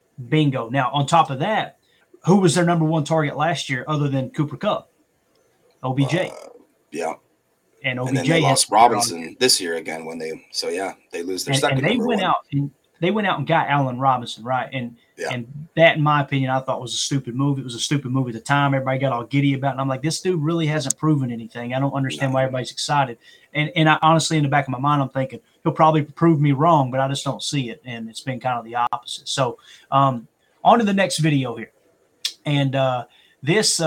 Now, on top of that, who was their number 1 target last year other than Cooper Kupp? OBJ. Yeah. And OBJ and then they lost Robinson this year again they lose their second. And they went out and got Allen Robinson, right? And that, in my opinion, I thought was a stupid move. It was a stupid move at the time. Everybody got all giddy about it. And I'm like, this dude really hasn't proven anything. I don't understand why everybody's excited. And I honestly, in the back of my mind, I'm thinking he'll probably prove me wrong, but I just don't see it. And it's been kind of the opposite. So on to the next video here. And this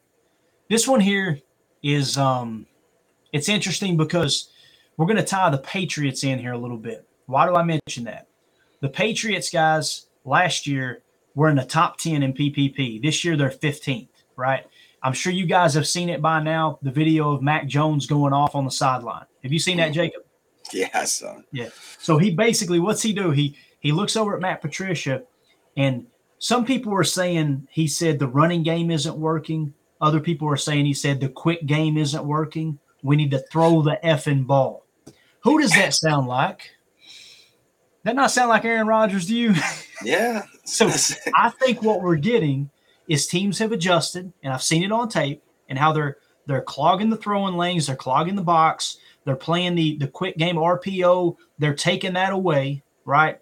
one here is it's interesting because we're going to tie the Patriots in here a little bit. Why do I mention that? The Patriots, guys, last year were in the top 10 in PPP. This year they're 15th, right? I'm sure you guys have seen it by now, the video of Mac Jones going off on the sideline. Have you seen that, Jacob? Yeah, son. Yeah. So he basically, what's he do? He looks over at Matt Patricia, and some people were saying he said the running game isn't working. Other people were saying he said the quick game isn't working. We need to throw the effing ball. Who does that sound like? That not sound like Aaron Rodgers to you? Yeah. So I think what we're getting is teams have adjusted, and I've seen it on tape, and how they're clogging the throwing lanes, they're clogging the box, they're playing the quick game RPO, they're taking that away, right?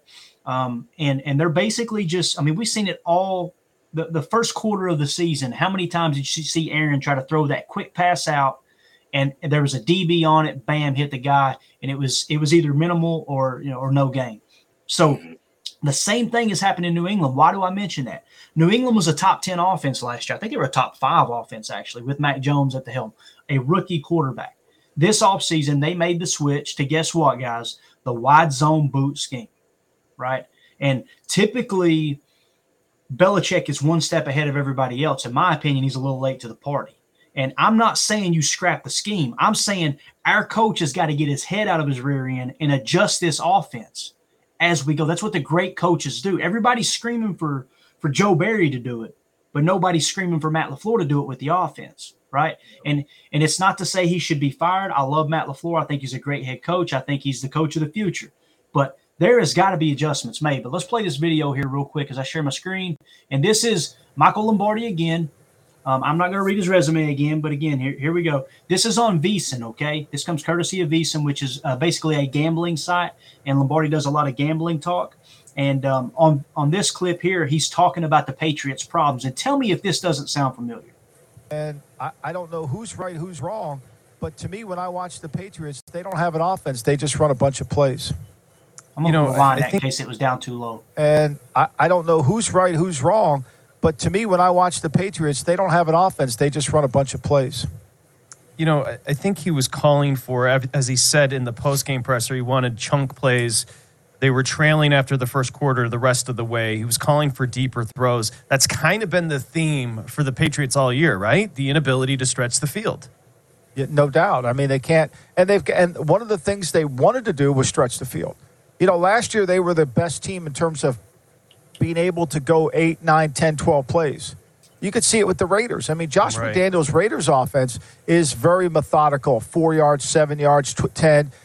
And they're basically just, I mean, we've seen it all the first quarter of the season. How many times did you see Aaron try to throw that quick pass out, and there was a DB on it, bam, hit the guy, and it was either minimal or no gain. So the same thing is happening in New England. Why do I mention that? New England was a top 10 offense last year. I think they were a top 5 offense, actually, with Mac Jones at the helm, a rookie quarterback. This offseason, they made the switch to, guess what, guys? The wide zone boot scheme, right? And typically, Belichick is one step ahead of everybody else. In my opinion, he's a little late to the party. And I'm not saying you scrap the scheme. I'm saying our coach has got to get his head out of his rear end and adjust this offense as we go. That's what the great coaches do. Everybody's screaming for Joe Barry to do it, but nobody's screaming for Matt LaFleur to do it with the offense, right? And it's not to say he should be fired. I love Matt LaFleur. I think he's a great head coach. I think he's the coach of the future. But there has got to be adjustments made. But let's play this video here real quick as I share my screen. And this is Michael Lombardi again. I'm not going to read his resume again, but again, here we go. This is on VSiN, okay? This comes courtesy of VSiN, which is basically a gambling site, and Lombardi does a lot of gambling talk. And on this clip here, he's talking about the Patriots' problems. And tell me if this doesn't sound familiar. And I don't know who's right, who's wrong, but to me, when I watch the Patriots, they don't have an offense. They just run a bunch of plays. I'm going to rewind that in case it was down too low. And I don't know who's right, who's wrong, but to me, when I watch the Patriots, they don't have an offense. They just run a bunch of plays. You know, I think he was calling for, as he said in the postgame presser, he wanted chunk plays. They were trailing after the first quarter the rest of the way. He was calling for deeper throws. That's kind of been the theme for the Patriots all year, right? The inability to stretch the field. Yeah, no doubt. I mean, they can't. And one of the things they wanted to do was stretch the field. You know, last year they were the best team in terms of being able to go 8, 9, 10, 12 plays. You could see it with the Raiders. I mean, Josh McDaniels' Raiders offense is very methodical. 4 yards, 7 yards, 10.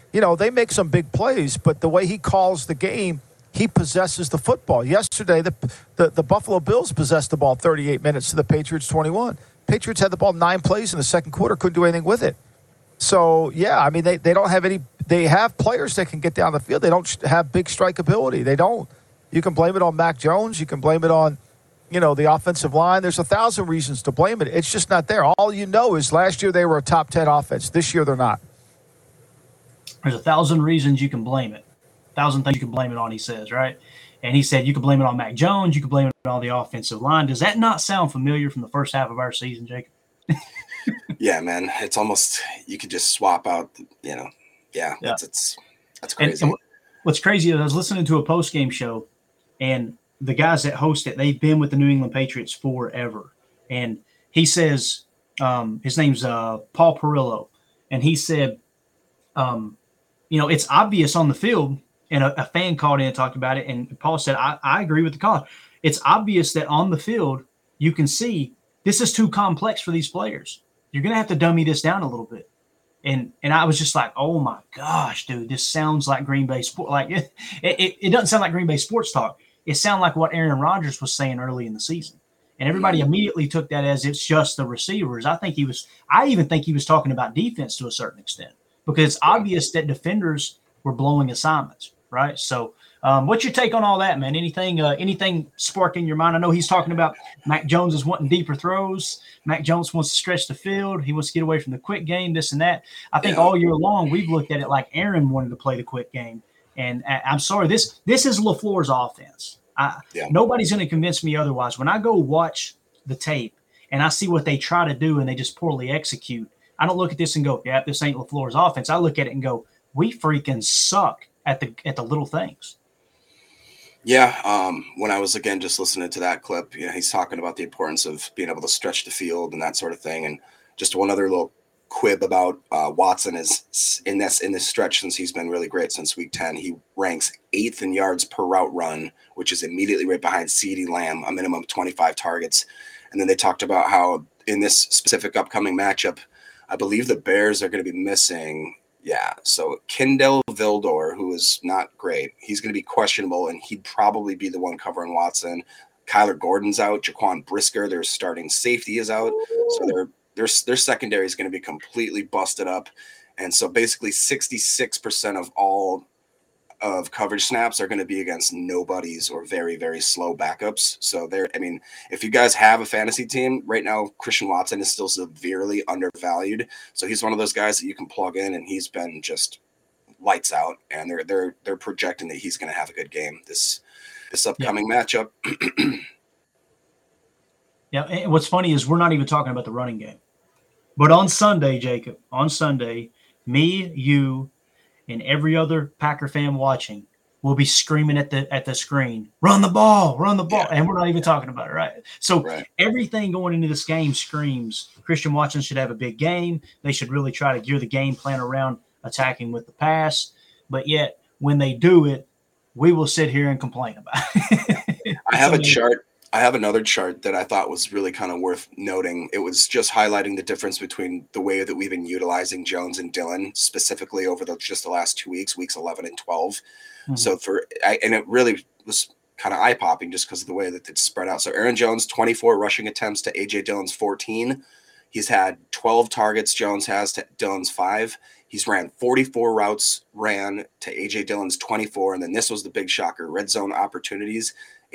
they make some big plays, but the way he calls the game, he possesses the football. Yesterday, the Buffalo Bills possessed the ball 38 minutes to the Patriots 21. Patriots had the ball 9 plays in the second quarter, couldn't do anything with it. So, yeah, I mean, they don't have any – they have players that can get down the field. They don't have big strike ability. They don't. You can blame it on Mac Jones. You can blame it on, the offensive line. There's 1,000 reasons to blame it. It's just not there. All you know is last year they were a top 10 offense. This year they're not. There's 1,000 reasons you can blame it. 1,000 things you can blame it on, he says, right? And he said you can blame it on Mac Jones. You can blame it on the offensive line. Does that not sound familiar from the first half of our season, Jacob? Yeah, man. It's almost you could just swap out, Yeah. That's crazy. And what's crazy is I was listening to a post-game show, and the guys that host it, they've been with the New England Patriots forever. And he says his name's Paul Perillo, and he said, it's obvious on the field, and a fan called in and talked about it, and Paul said, I agree with the call. It's obvious that on the field you can see this is too complex for these players. You're going to have to dummy this down a little bit. And I was just like, oh, my gosh, dude, this sounds like Green Bay sport. Like it doesn't sound like Green Bay sports talk. It sounded like what Aaron Rodgers was saying early in the season. And everybody immediately took that as it's just the receivers. I even think he was talking about defense to a certain extent, because it's obvious that defenders were blowing assignments, right? So what's your take on all that, man? Anything sparking your mind? I know he's talking about Mac Jones is wanting deeper throws. Mac Jones wants to stretch the field. He wants to get away from the quick game, this and that. I think all year long we've looked at it like Aaron wanted to play the quick game. And I'm sorry, this is LaFleur's offense. Nobody's going to convince me otherwise. When I go watch the tape and I see what they try to do and they just poorly execute, I don't look at this and go, yeah, this ain't LaFleur's offense. I look at it and go, we freaking suck at the little things. Yeah, when I was, again, just listening to that clip, he's talking about the importance of being able to stretch the field and that sort of thing. And just one other little quib about Watson is in this stretch, since he's been really great since week 10, he ranks 8th in yards per route run, which is immediately right behind CeeDee Lamb, a minimum of 25 targets. And then they talked about how in this specific upcoming matchup, I believe the Bears are going to be missing – so Kindle Vildor, who is not great, he's going to be questionable, and he'd probably be the one covering Watson. Kyler Gordon's out. Jaquan Brisker, their starting safety, is out. So their secondary is going to be completely busted up. And so basically 66% of all of coverage snaps are going to be against nobodies or very, very slow backups. So if you guys have a fantasy team right now, Christian Watson is still severely undervalued. So he's one of those guys that you can plug in, and he's been just lights out. And they're projecting that he's going to have a good game this upcoming matchup. Yeah. And what's funny is we're not even talking about the running game, but on Sunday, Jacob, me, you, and every other Packer fan watching will be screaming at the screen, run the ball. Yeah. And we're not even talking about it, right? So everything going into this game screams Christian Watson should have a big game. They should really try to gear the game plan around attacking with the pass. But yet when they do it, we will sit here and complain about it. I have a chart. I have another chart that I thought was really kind of worth noting. It was just highlighting the difference between the way that we've been utilizing Jones and Dillon specifically over just the last 2 weeks, weeks 11 and 12. Mm-hmm. So and it really was kind of eye-popping just because of the way that it's spread out. So Aaron Jones, 24 rushing attempts to A.J. Dillon's 14. He's had 12 targets, Jones has, to Dillon's 5. He's ran 44 routes, ran to A.J. Dillon's 24. And then this was the big shocker, red zone opportunities.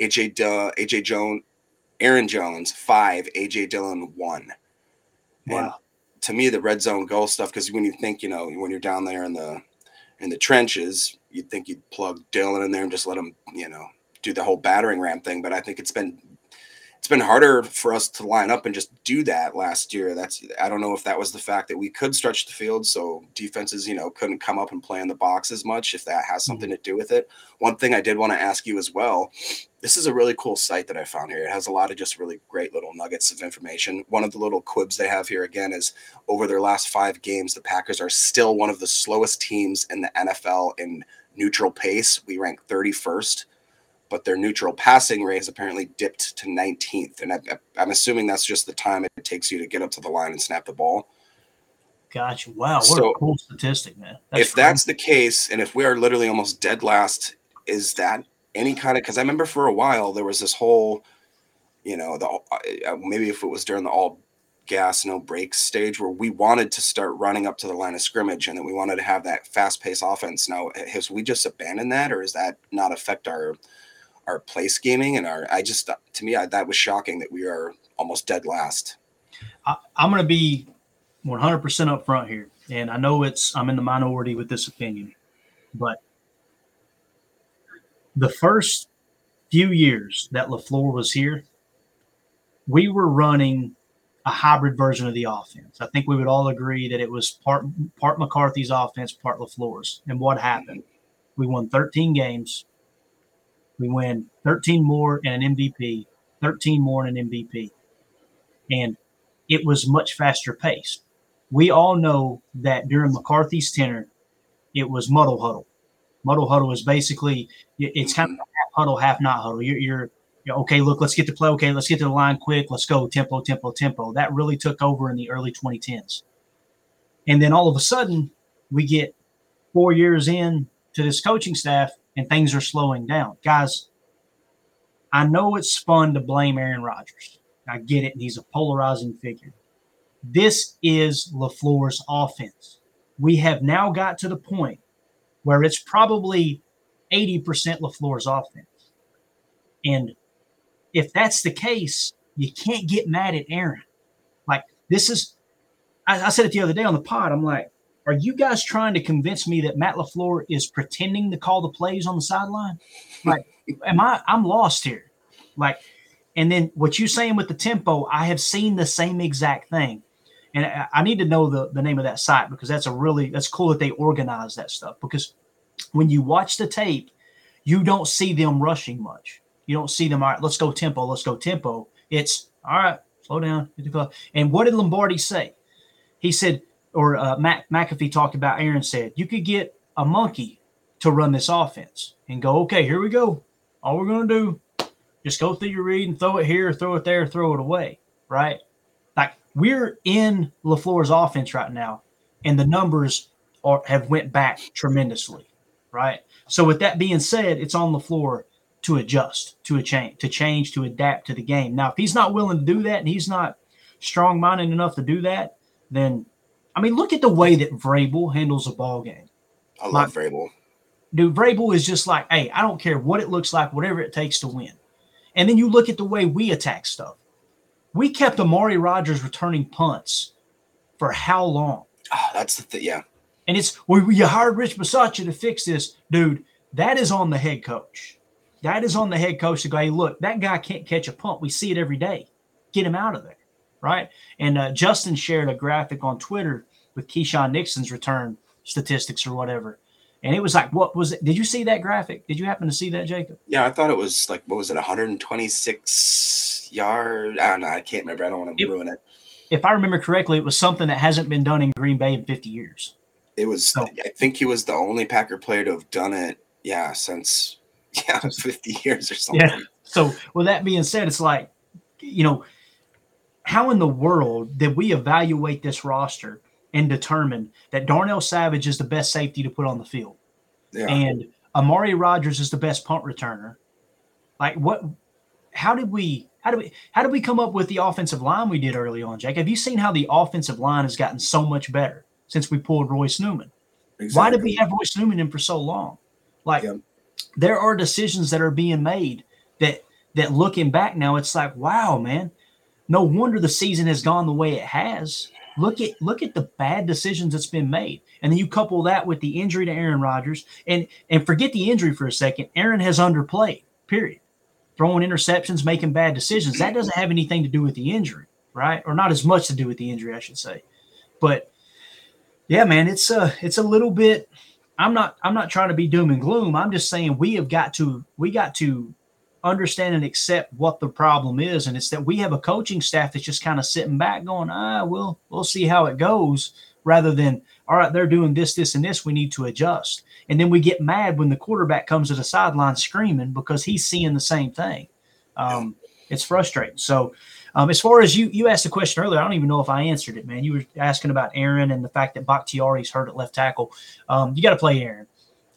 Aaron Jones 5, A.J. Dillon 1. Wow. And to me, the red zone goal stuff, because when you think, when you're down there in the trenches, you'd think you'd plug Dillon in there and just let him, do the whole battering ram thing. But I think it's been harder for us to line up and just do that last year. I don't know if that was the fact that we could stretch the field, so defenses, couldn't come up and play in the box as much, if that has something to do with it. One thing I did want to ask you as well, this is a really cool site that I found here. It has a lot of just really great little nuggets of information. One of the little quibs they have here, again, is over their last 5 games, the Packers are still one of the slowest teams in the NFL in neutral pace. We rank 31st. But their neutral passing rate has apparently dipped to 19th. And I'm assuming that's just the time it takes you to get up to the line and snap the ball. Gotcha. Wow, what So, a cool statistic, man. if that's the case, and if we are literally almost dead last, is that any kind of? Because I remember for a while there was this whole, maybe if it was during the all gas no brakes stage where we wanted to start running up to the line of scrimmage and that we wanted to have that fast paced offense. Now, has we just abandoned that, or does that not affect our place gaming and to me, that was shocking that we are almost dead last. I'm going to be 100% up front here. And I know I'm in the minority with this opinion, but the first few years that LaFleur was here, we were running a hybrid version of the offense. I think we would all agree that it was part McCarthy's offense, part LaFleur's. And what happened? We won 13 games. We win 13 more and an MVP, 13 more and an MVP. And it was much faster paced. We all know that during McCarthy's tenure, it was muddle huddle. Muddle huddle is basically, it's kind of half huddle, half not huddle. You're okay, look, let's get to play. Okay, let's get to the line quick. Let's go, tempo, tempo, tempo. That really took over in the early 2010s. And then all of a sudden, we get 4 years in to this coaching staff, and things are slowing down. Guys, I know it's fun to blame Aaron Rodgers. I get it, and he's a polarizing figure. This is LaFleur's offense. We have now got to the point where it's probably 80% LaFleur's offense. And if that's the case, you can't get mad at Aaron. Like, this is – I said it the other day on the pod. I'm like, are you guys trying to convince me that Matt LaFleur is pretending to call the plays on the sideline? Like, I'm lost here. Like, and then what you're saying with the tempo, I have seen the same exact thing. And I need to know the name of that site because that's cool that they organize that stuff. Because when you watch the tape, you don't see them rushing much. You don't see them, all right, let's go tempo, let's go tempo. It's, all right, slow down. And what did Lombardi say? He said, or Matt McAfee talked about, Aaron said, you could get a monkey to run this offense and go, okay, here we go. All we're going to do, just go through your read and throw it here, throw it there, throw it away, right? Like, we're in LaFleur's offense right now, and the numbers have went back tremendously, right? So with that being said, it's on LaFleur to adjust, to change, to adapt to the game. Now, if he's not willing to do that and he's not strong-minded enough to do that, then, I mean, look at the way that Vrabel handles a ball game. I love Vrabel. Dude, Vrabel is just like, hey, I don't care what it looks like, whatever it takes to win. And then you look at the way we attack stuff. We kept Amari Rodgers returning punts for how long? Oh, that's the thing, yeah. And it's, well, you hired Rich Bisaccia to fix this. Dude, that is on the head coach. That is on the head coach to go, hey, look, that guy can't catch a punt. We see it every day. Get him out of there, right? And Justin shared a graphic on Twitter with Keyshawn Nixon's return statistics or whatever. And it was like, what was it? Did you see that graphic? Did you happen to see that, Jacob? Yeah, I thought it was like, what was it, 126 yards? I don't know. I can't remember. I don't want to ruin it. If I remember correctly, it was something that hasn't been done in Green Bay in 50 years. It was, I think he was the only Packer player to have done it, since 50 years or something. Yeah. So with that being said, it's like, how in the world did we evaluate this roster and determine that Darnell Savage is the best safety to put on the field? Yeah. And Amari Rodgers is the best punt returner. Like, what? How did we come up with the offensive line we did early on, Jake? Have you seen how the offensive line has gotten so much better since we pulled Royce Newman? Exactly. Why did we have Royce Newman in for so long? Like, there are decisions that are being made that looking back now, it's like, wow, man, no wonder the season has gone the way it has. Look at the bad decisions that's been made. And then you couple that with the injury to Aaron Rodgers, and forget the injury for a second. Aaron has underplayed, period. Throwing interceptions, making bad decisions. That doesn't have anything to do with the injury, right? Or not as much to do with the injury, I should say. But yeah, man, it's a little bit. I'm not trying to be doom and gloom. I'm just saying we got to understand and accept what the problem is, and it's that we have a coaching staff that's just kind of sitting back going, we'll see how it goes, rather than, all right, they're doing this, and this, we need to adjust. And then we get mad when the quarterback comes to the sideline screaming because he's seeing the same thing. It's frustrating. So As far as you asked a question earlier, I don't even know if I answered it, man. You were asking about Aaron and the fact that Bakhtiari's hurt at left tackle. You got to play Aaron.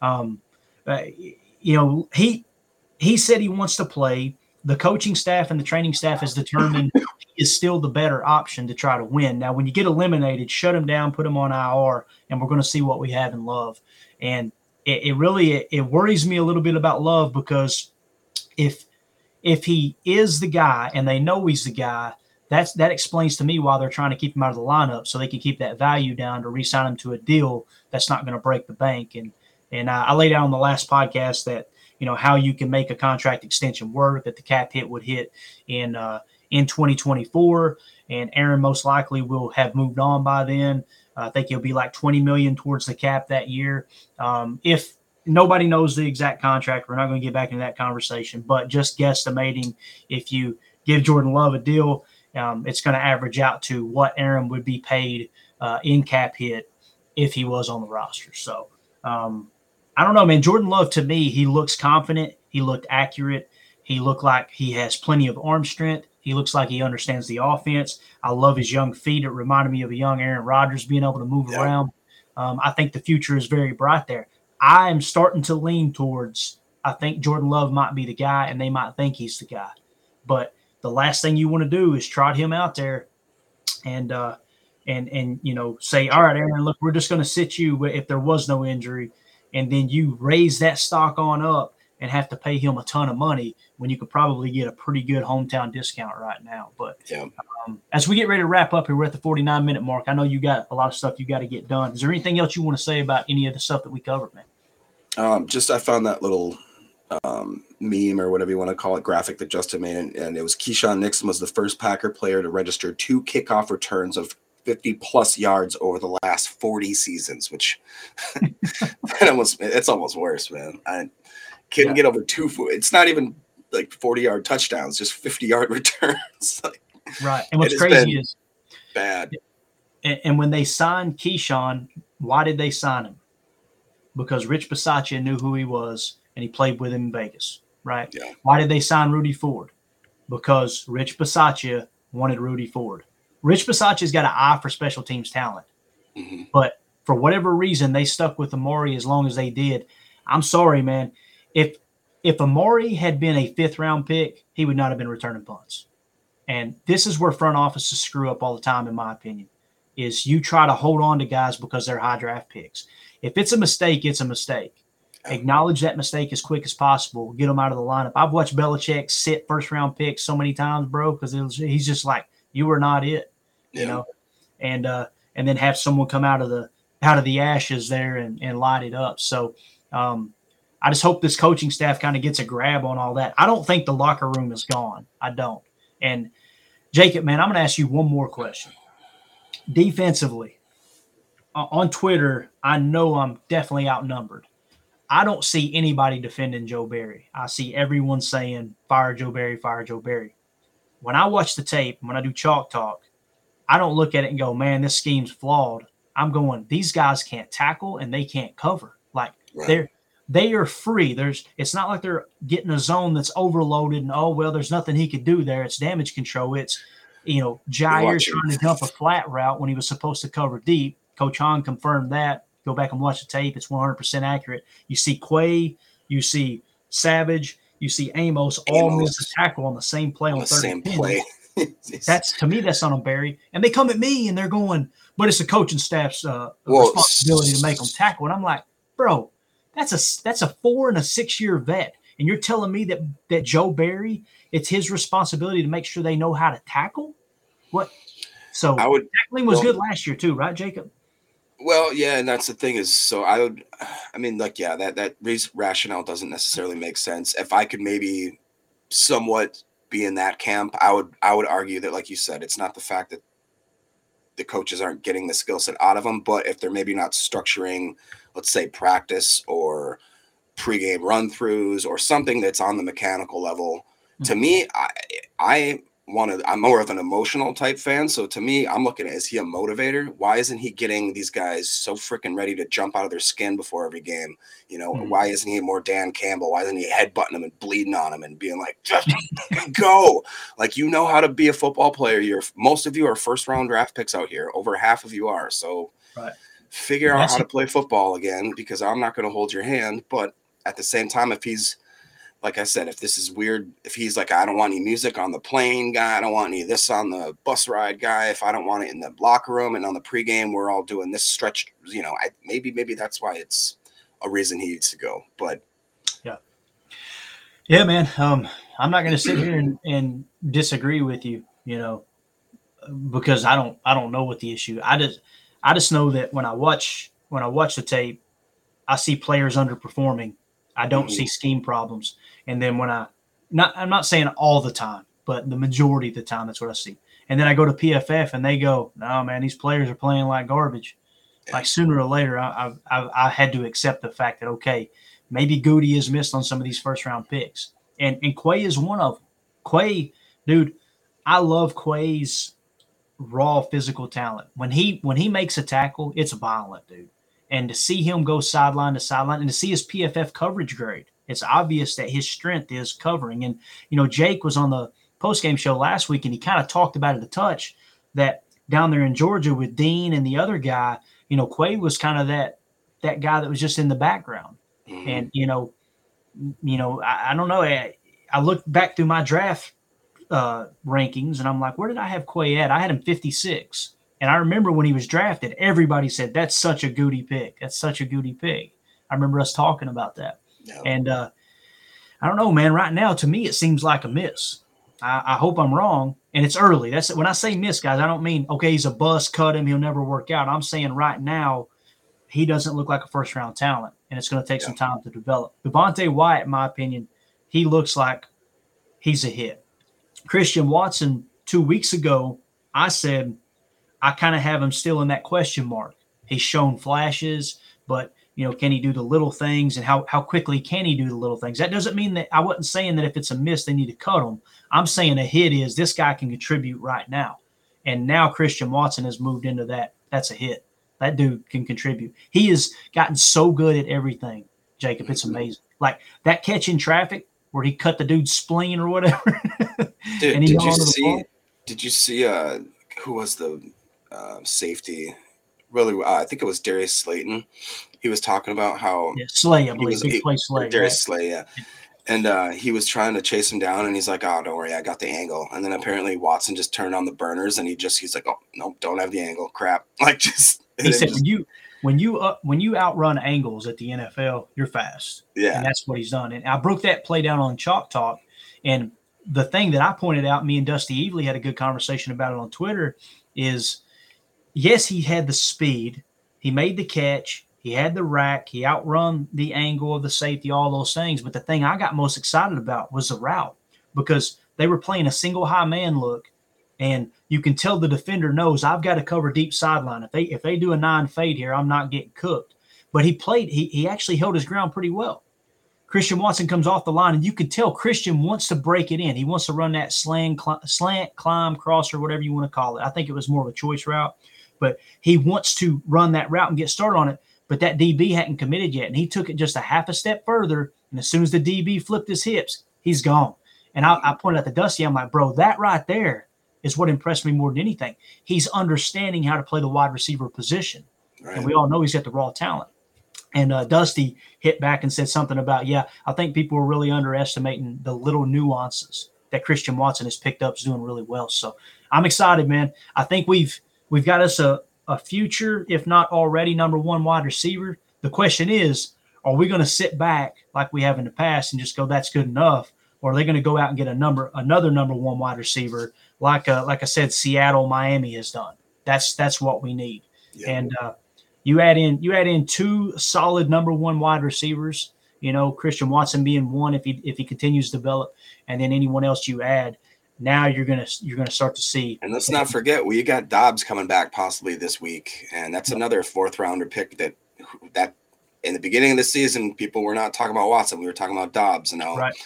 He said he wants to play. The coaching staff and the training staff has determined he is still the better option to try to win. Now, when you get eliminated, shut him down, put him on IR, and we're going to see what we have in Love. And it really worries me a little bit about Love, because if he is the guy and they know he's the guy, that explains to me why they're trying to keep him out of the lineup, so they can keep that value down to re-sign him to a deal that's not going to break the bank. And I laid out on the last podcast that, how you can make a contract extension work, that the cap hit would hit in 2024, and Aaron most likely will have moved on by then. I think he'll be like $20 million towards the cap that year. If nobody knows the exact contract, we're not going to get back into that conversation, but just guesstimating, if you give Jordan Love a deal, it's going to average out to what Aaron would be paid in cap hit if he was on the roster. So I don't know, man. Jordan Love, to me, he looks confident. He looked accurate. He looked like he has plenty of arm strength. He looks like he understands the offense. I love his young feet. It reminded me of a young Aaron Rodgers, being able to move around. I think the future is very bright there. I am starting to lean towards, I think Jordan Love might be the guy, and they might think he's the guy. But the last thing you want to do is trot him out there and say, all right, Aaron, look, we're just going to sit you if there was no injury, and then you raise that stock on up and have to pay him a ton of money when you could probably get a pretty good hometown discount right now. But as we get ready to wrap up here, we're at the 49-minute mark. I know you got a lot of stuff you got to get done. Is there anything else you want to say about any of the stuff that we covered, man? I found that little meme, or whatever you want to call it, graphic that Justin made, and it was Keyshawn Nixon was the first Packer player to register 2 kickoff returns of 50-plus yards over the last 40 seasons, which it's almost worse, man. I couldn't get over 2. It's not even like 40-yard touchdowns, just 50-yard returns. Right. And what's crazy is bad. And when they signed Keyshawn, why did they sign him? Because Rich Bisaccia knew who he was, and he played with him in Vegas, right? Yeah. Why did they sign Rudy Ford? Because Rich Bisaccia wanted Rudy Ford. Rich Bisaccia's got an eye for special teams talent. Mm-hmm. But for whatever reason, they stuck with Amari as long as they did. I'm sorry, man. If Amari had been a 5th-round pick, he would not have been returning punts. And this is where front offices screw up all the time, in my opinion, is you try to hold on to guys because they're high draft picks. If it's a mistake, it's a mistake. Acknowledge that mistake as quick as possible. Get them out of the lineup. I've watched Belichick sit first-round picks so many times, bro, because he's just like, you are not it, and then have someone come out of the ashes there and light it up. So I just hope this coaching staff kind of gets a grab on all that. I don't think the locker room is gone. I don't. And Jacob, man, I'm going to ask you one more question. Defensively, on Twitter, I know I'm definitely outnumbered. I don't see anybody defending Joe Barry. I see everyone saying, fire Joe Barry, fire Joe Barry. When I watch the tape, when I do Chalk Talk, I don't look at it and go, man, this scheme's flawed. I'm going, these guys can't tackle and they can't cover. Like they are free. It's not like they're getting a zone that's overloaded and, oh, well, there's nothing he could do there. It's damage control. It's, Jair trying to dump a flat route when he was supposed to cover deep. Coach Hahn confirmed that. Go back and watch the tape. It's 100% accurate. You see Quay, you see Savage, you see Amos all miss a tackle on the same play on the same play. To me, that's not on Barry. And they come at me and they're going, but it's the coaching staff's responsibility to make them tackle. And I'm like, bro, that's a 4 and a 6 year vet. And you're telling me that Joe Barry, it's his responsibility to make sure they know how to tackle? What? So tackling was good last year too, right, Jacob? Well, yeah, and that's the thing is, that rationale doesn't necessarily make sense. If I could maybe somewhat be in that camp, I would argue that, like you said, it's not the fact that the coaches aren't getting the skill set out of them, but if they're maybe not structuring, let's say, practice or pregame run-throughs or something that's on the mechanical level, to me, I I'm more of an emotional type fan. So to me, I'm looking at, is he a motivator? Why isn't he getting these guys so freaking ready to jump out of their skin before every game? Why isn't he more Dan Campbell? Why isn't he headbutting them and bleeding on them and being like, just go? Like, how to be a football player. Most of you are first round draft picks out here. Over half of you are. So figure out how to play football again, because I'm not going to hold your hand. But at the same time, if he's, like I said, if this is weird, if he's like, I don't want any music on the plane guy, I don't want any of this on the bus ride guy, if I don't want it in the locker room and on the pregame, we're all doing this stretch, maybe that's why it's a reason he needs to go. But yeah, man. I'm not going to sit here and disagree with you, because I don't know what the issue. I just know that when I watch the tape, I see players underperforming. I don't see scheme problems. And then I'm not saying all the time, but the majority of the time, that's what I see. And then I go to PFF and they go, no, man, these players are playing like garbage. Like sooner or later, I had to accept the fact that, okay, maybe Goody is missed on some of these first round picks. And Quay is one of them. Quay, dude, I love Quay's raw physical talent. When he makes a tackle, it's violent, dude. And to see him go sideline to sideline and to see his PFF coverage grade, it's obvious that his strength is covering. And, Jake was on the postgame show last week, and he kind of talked about it a touch, that down there in Georgia with Dean and the other guy, Quay was kind of that guy that was just in the background. And, I don't know. I looked back through my draft rankings, and I'm like, where did I have Quay at? I had him 56. And I remember when he was drafted, everybody said, that's such a Goody pick. That's such a Goody pick. I remember us talking about that. Yeah. And I don't know, man. Right now, to me, it seems like a miss. I hope I'm wrong. And it's early. That's when I say miss, guys, I don't mean, okay, he's a bust, cut him, he'll never work out. I'm saying right now, he doesn't look like a first-round talent, and it's going to take some time to develop. Devontae Wyatt, in my opinion, he looks like he's a hit. Christian Watson, 2 weeks ago, I said – I kind of have him still in that question mark. He's shown flashes, but, can he do the little things, and how quickly can he do the little things? That doesn't mean that – I wasn't saying that if it's a miss, they need to cut him. I'm saying a hit is this guy can contribute right now. And now Christian Watson has moved into that. That's a hit. That dude can contribute. He has gotten so good at everything, Jacob. It's amazing. Like that catch in traffic where he cut the dude's spleen or whatever. Dude, and did you see who was the safety? Really, I think it was Darius Slayton. He was talking about how Slay, I believe, big play Slay. Darius Slay, yeah. And he was trying to chase him down, and he's like, "Oh, don't worry, I got the angle." And then apparently Watson just turned on the burners, and he's like, "Oh, no, don't have the angle, crap!" Like just. He said, when you outrun angles at the NFL, you're fast. Yeah, and that's what he's done. And I broke that play down on Chalk Talk, and the thing that I pointed out, me and Dusty Evely had a good conversation about it on Twitter, is yes, he had the speed, he made the catch. He had the rack. He outrun the angle of the safety, all those things. But the thing I got most excited about was the route, because they were playing a single high man look, and you can tell the defender knows I've got to cover deep sideline. If they do a 9 fade here, I'm not getting cooked. But he actually held his ground pretty well. Christian Watson comes off the line, and you can tell Christian wants to break it in. He wants to run that slant, climb, crosser, whatever you want to call it. I think it was more of a choice route, but he wants to run that route and get started on it. But that DB hadn't committed yet, and he took it just a half a step further, and as soon as the DB flipped his hips, he's gone. And I pointed out to Dusty, I'm like, bro, that right there is what impressed me more than anything. He's understanding how to play the wide receiver position, right. And we all know he's got the raw talent. And Dusty hit back and said something about, I think people are really underestimating the little nuances that Christian Watson has picked up, is doing really well. So I'm excited, man. I think we've got us a future, if not already, number 1 wide receiver. The question is, are we going to sit back like we have in the past and just go, that's good enough? Or are they going to go out and get another number 1 wide receiver like I said, Seattle, Miami has done? That's what we need. Yeah. And you add in 2 solid number 1 wide receivers, Christian Watson being one if he continues to develop, and then anyone else you add. Now you're gonna start to see. And let's not forget, we got Dobbs coming back possibly this week, and that's another 4th rounder pick that in the beginning of the season people were not talking about Watson. We were talking about Dobbs, Right.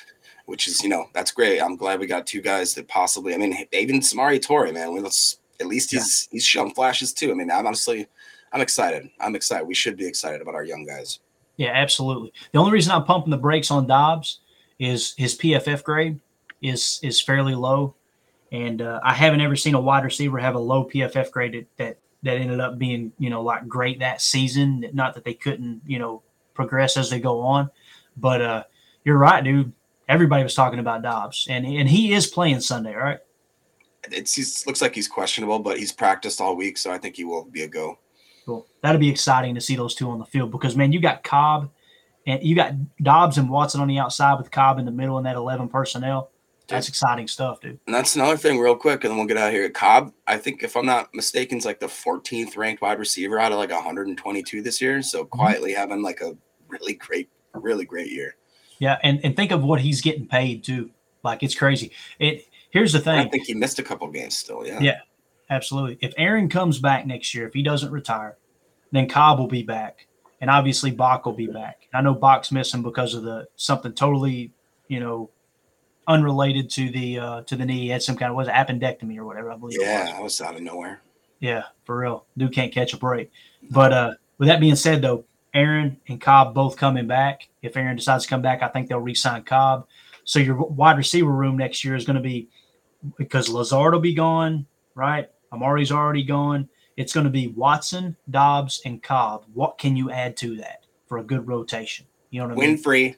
which is, that's great. I'm glad we got two guys that possibly, even Samari Torre, man, at least he's shown flashes too. I'm excited. We should be excited about our young guys. Yeah, absolutely. The only reason I'm pumping the brakes on Dobbs is his PFF grade is fairly low. And I haven't ever seen a wide receiver have a low PFF grade that ended up being, like great that season. Not that they couldn't, progress as they go on. But you're right, dude. Everybody was talking about Dobbs. And he is playing Sunday, right? It looks like he's questionable, but he's practiced all week, so I think he will be a go. Cool. That'll be exciting to see those two on the field because, man, you got Cobb and you got Dobbs and Watson on the outside with Cobb in the middle in that 11 personnel. That's exciting stuff, dude. And that's another thing real quick, and then we'll get out of here. Cobb, I think if I'm not mistaken, is like the 14th ranked wide receiver out of like 122 this year. So quietly having like a really great year. Yeah, and think of what he's getting paid too. Like it's crazy. Here's the thing. I think he missed a couple games still, yeah. Yeah, absolutely. If Aaron comes back next year, if he doesn't retire, then Cobb will be back. And obviously Bach will be back. I know Bach's missing because of something totally, unrelated to the knee. He had some kind of appendectomy or whatever, I believe. Yeah, that was out of nowhere. Yeah, for real. Dude can't catch a break. But with that being said, though, Aaron and Cobb both coming back. If Aaron decides to come back, I think they'll re-sign Cobb. So your wide receiver room next year is going to be, because Lazard will be gone, right? Amari's already gone. It's going to be Watson, Dobbs, and Cobb. What can you add to that for a good rotation? You know what I mean? Winfrey.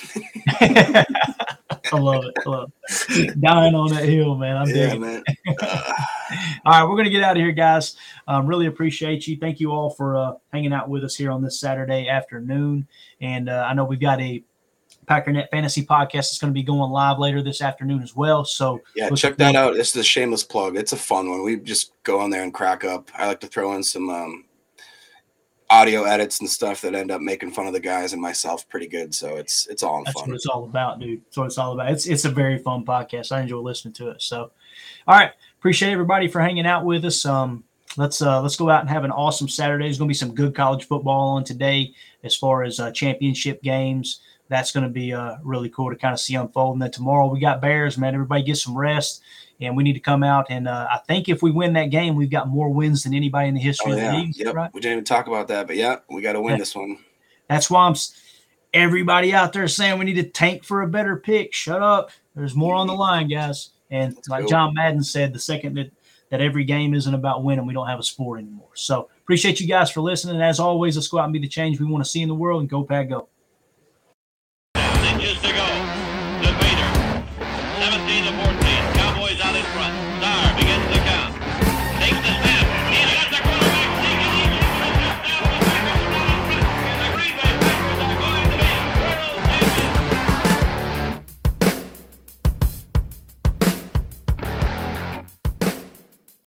I love it. Dying on that hill, man. I'm digging. Man. All right, we're going to get out of here, guys. Really appreciate you. Thank you all for hanging out with us here on this Saturday afternoon. And I know we've got a Packernet Fantasy Podcast that's going to be going live later this afternoon as well. So yeah, check that out. This is a shameless plug. It's a fun one. We just go on there and crack up. I like to throw in some audio edits and stuff that end up making fun of the guys and myself pretty good. So it's all That's fun. what it's all about, dude. That's what it's all about. It's a very fun podcast. I enjoy listening to it. So, all right. Appreciate everybody for hanging out with us. Let's go out and have an awesome Saturday. There's going to be some good college football on today as far as championship games. That's going to be really cool to kind of see unfold. And then tomorrow we got Bears, man. Everybody get some rest, and we need to come out. And I think if we win that game, we've got more wins than anybody in the history of the league. Yep. Right? We didn't even talk about that, but yeah, we got to win this one. That's why everybody out there saying we need to tank for a better pick. Shut up. There's more on the line, guys. And like John Madden said, the second that every game isn't about winning, we don't have a sport anymore. So appreciate you guys for listening. As always, let's go out and be the change we want to see in the world, and go Pack Go.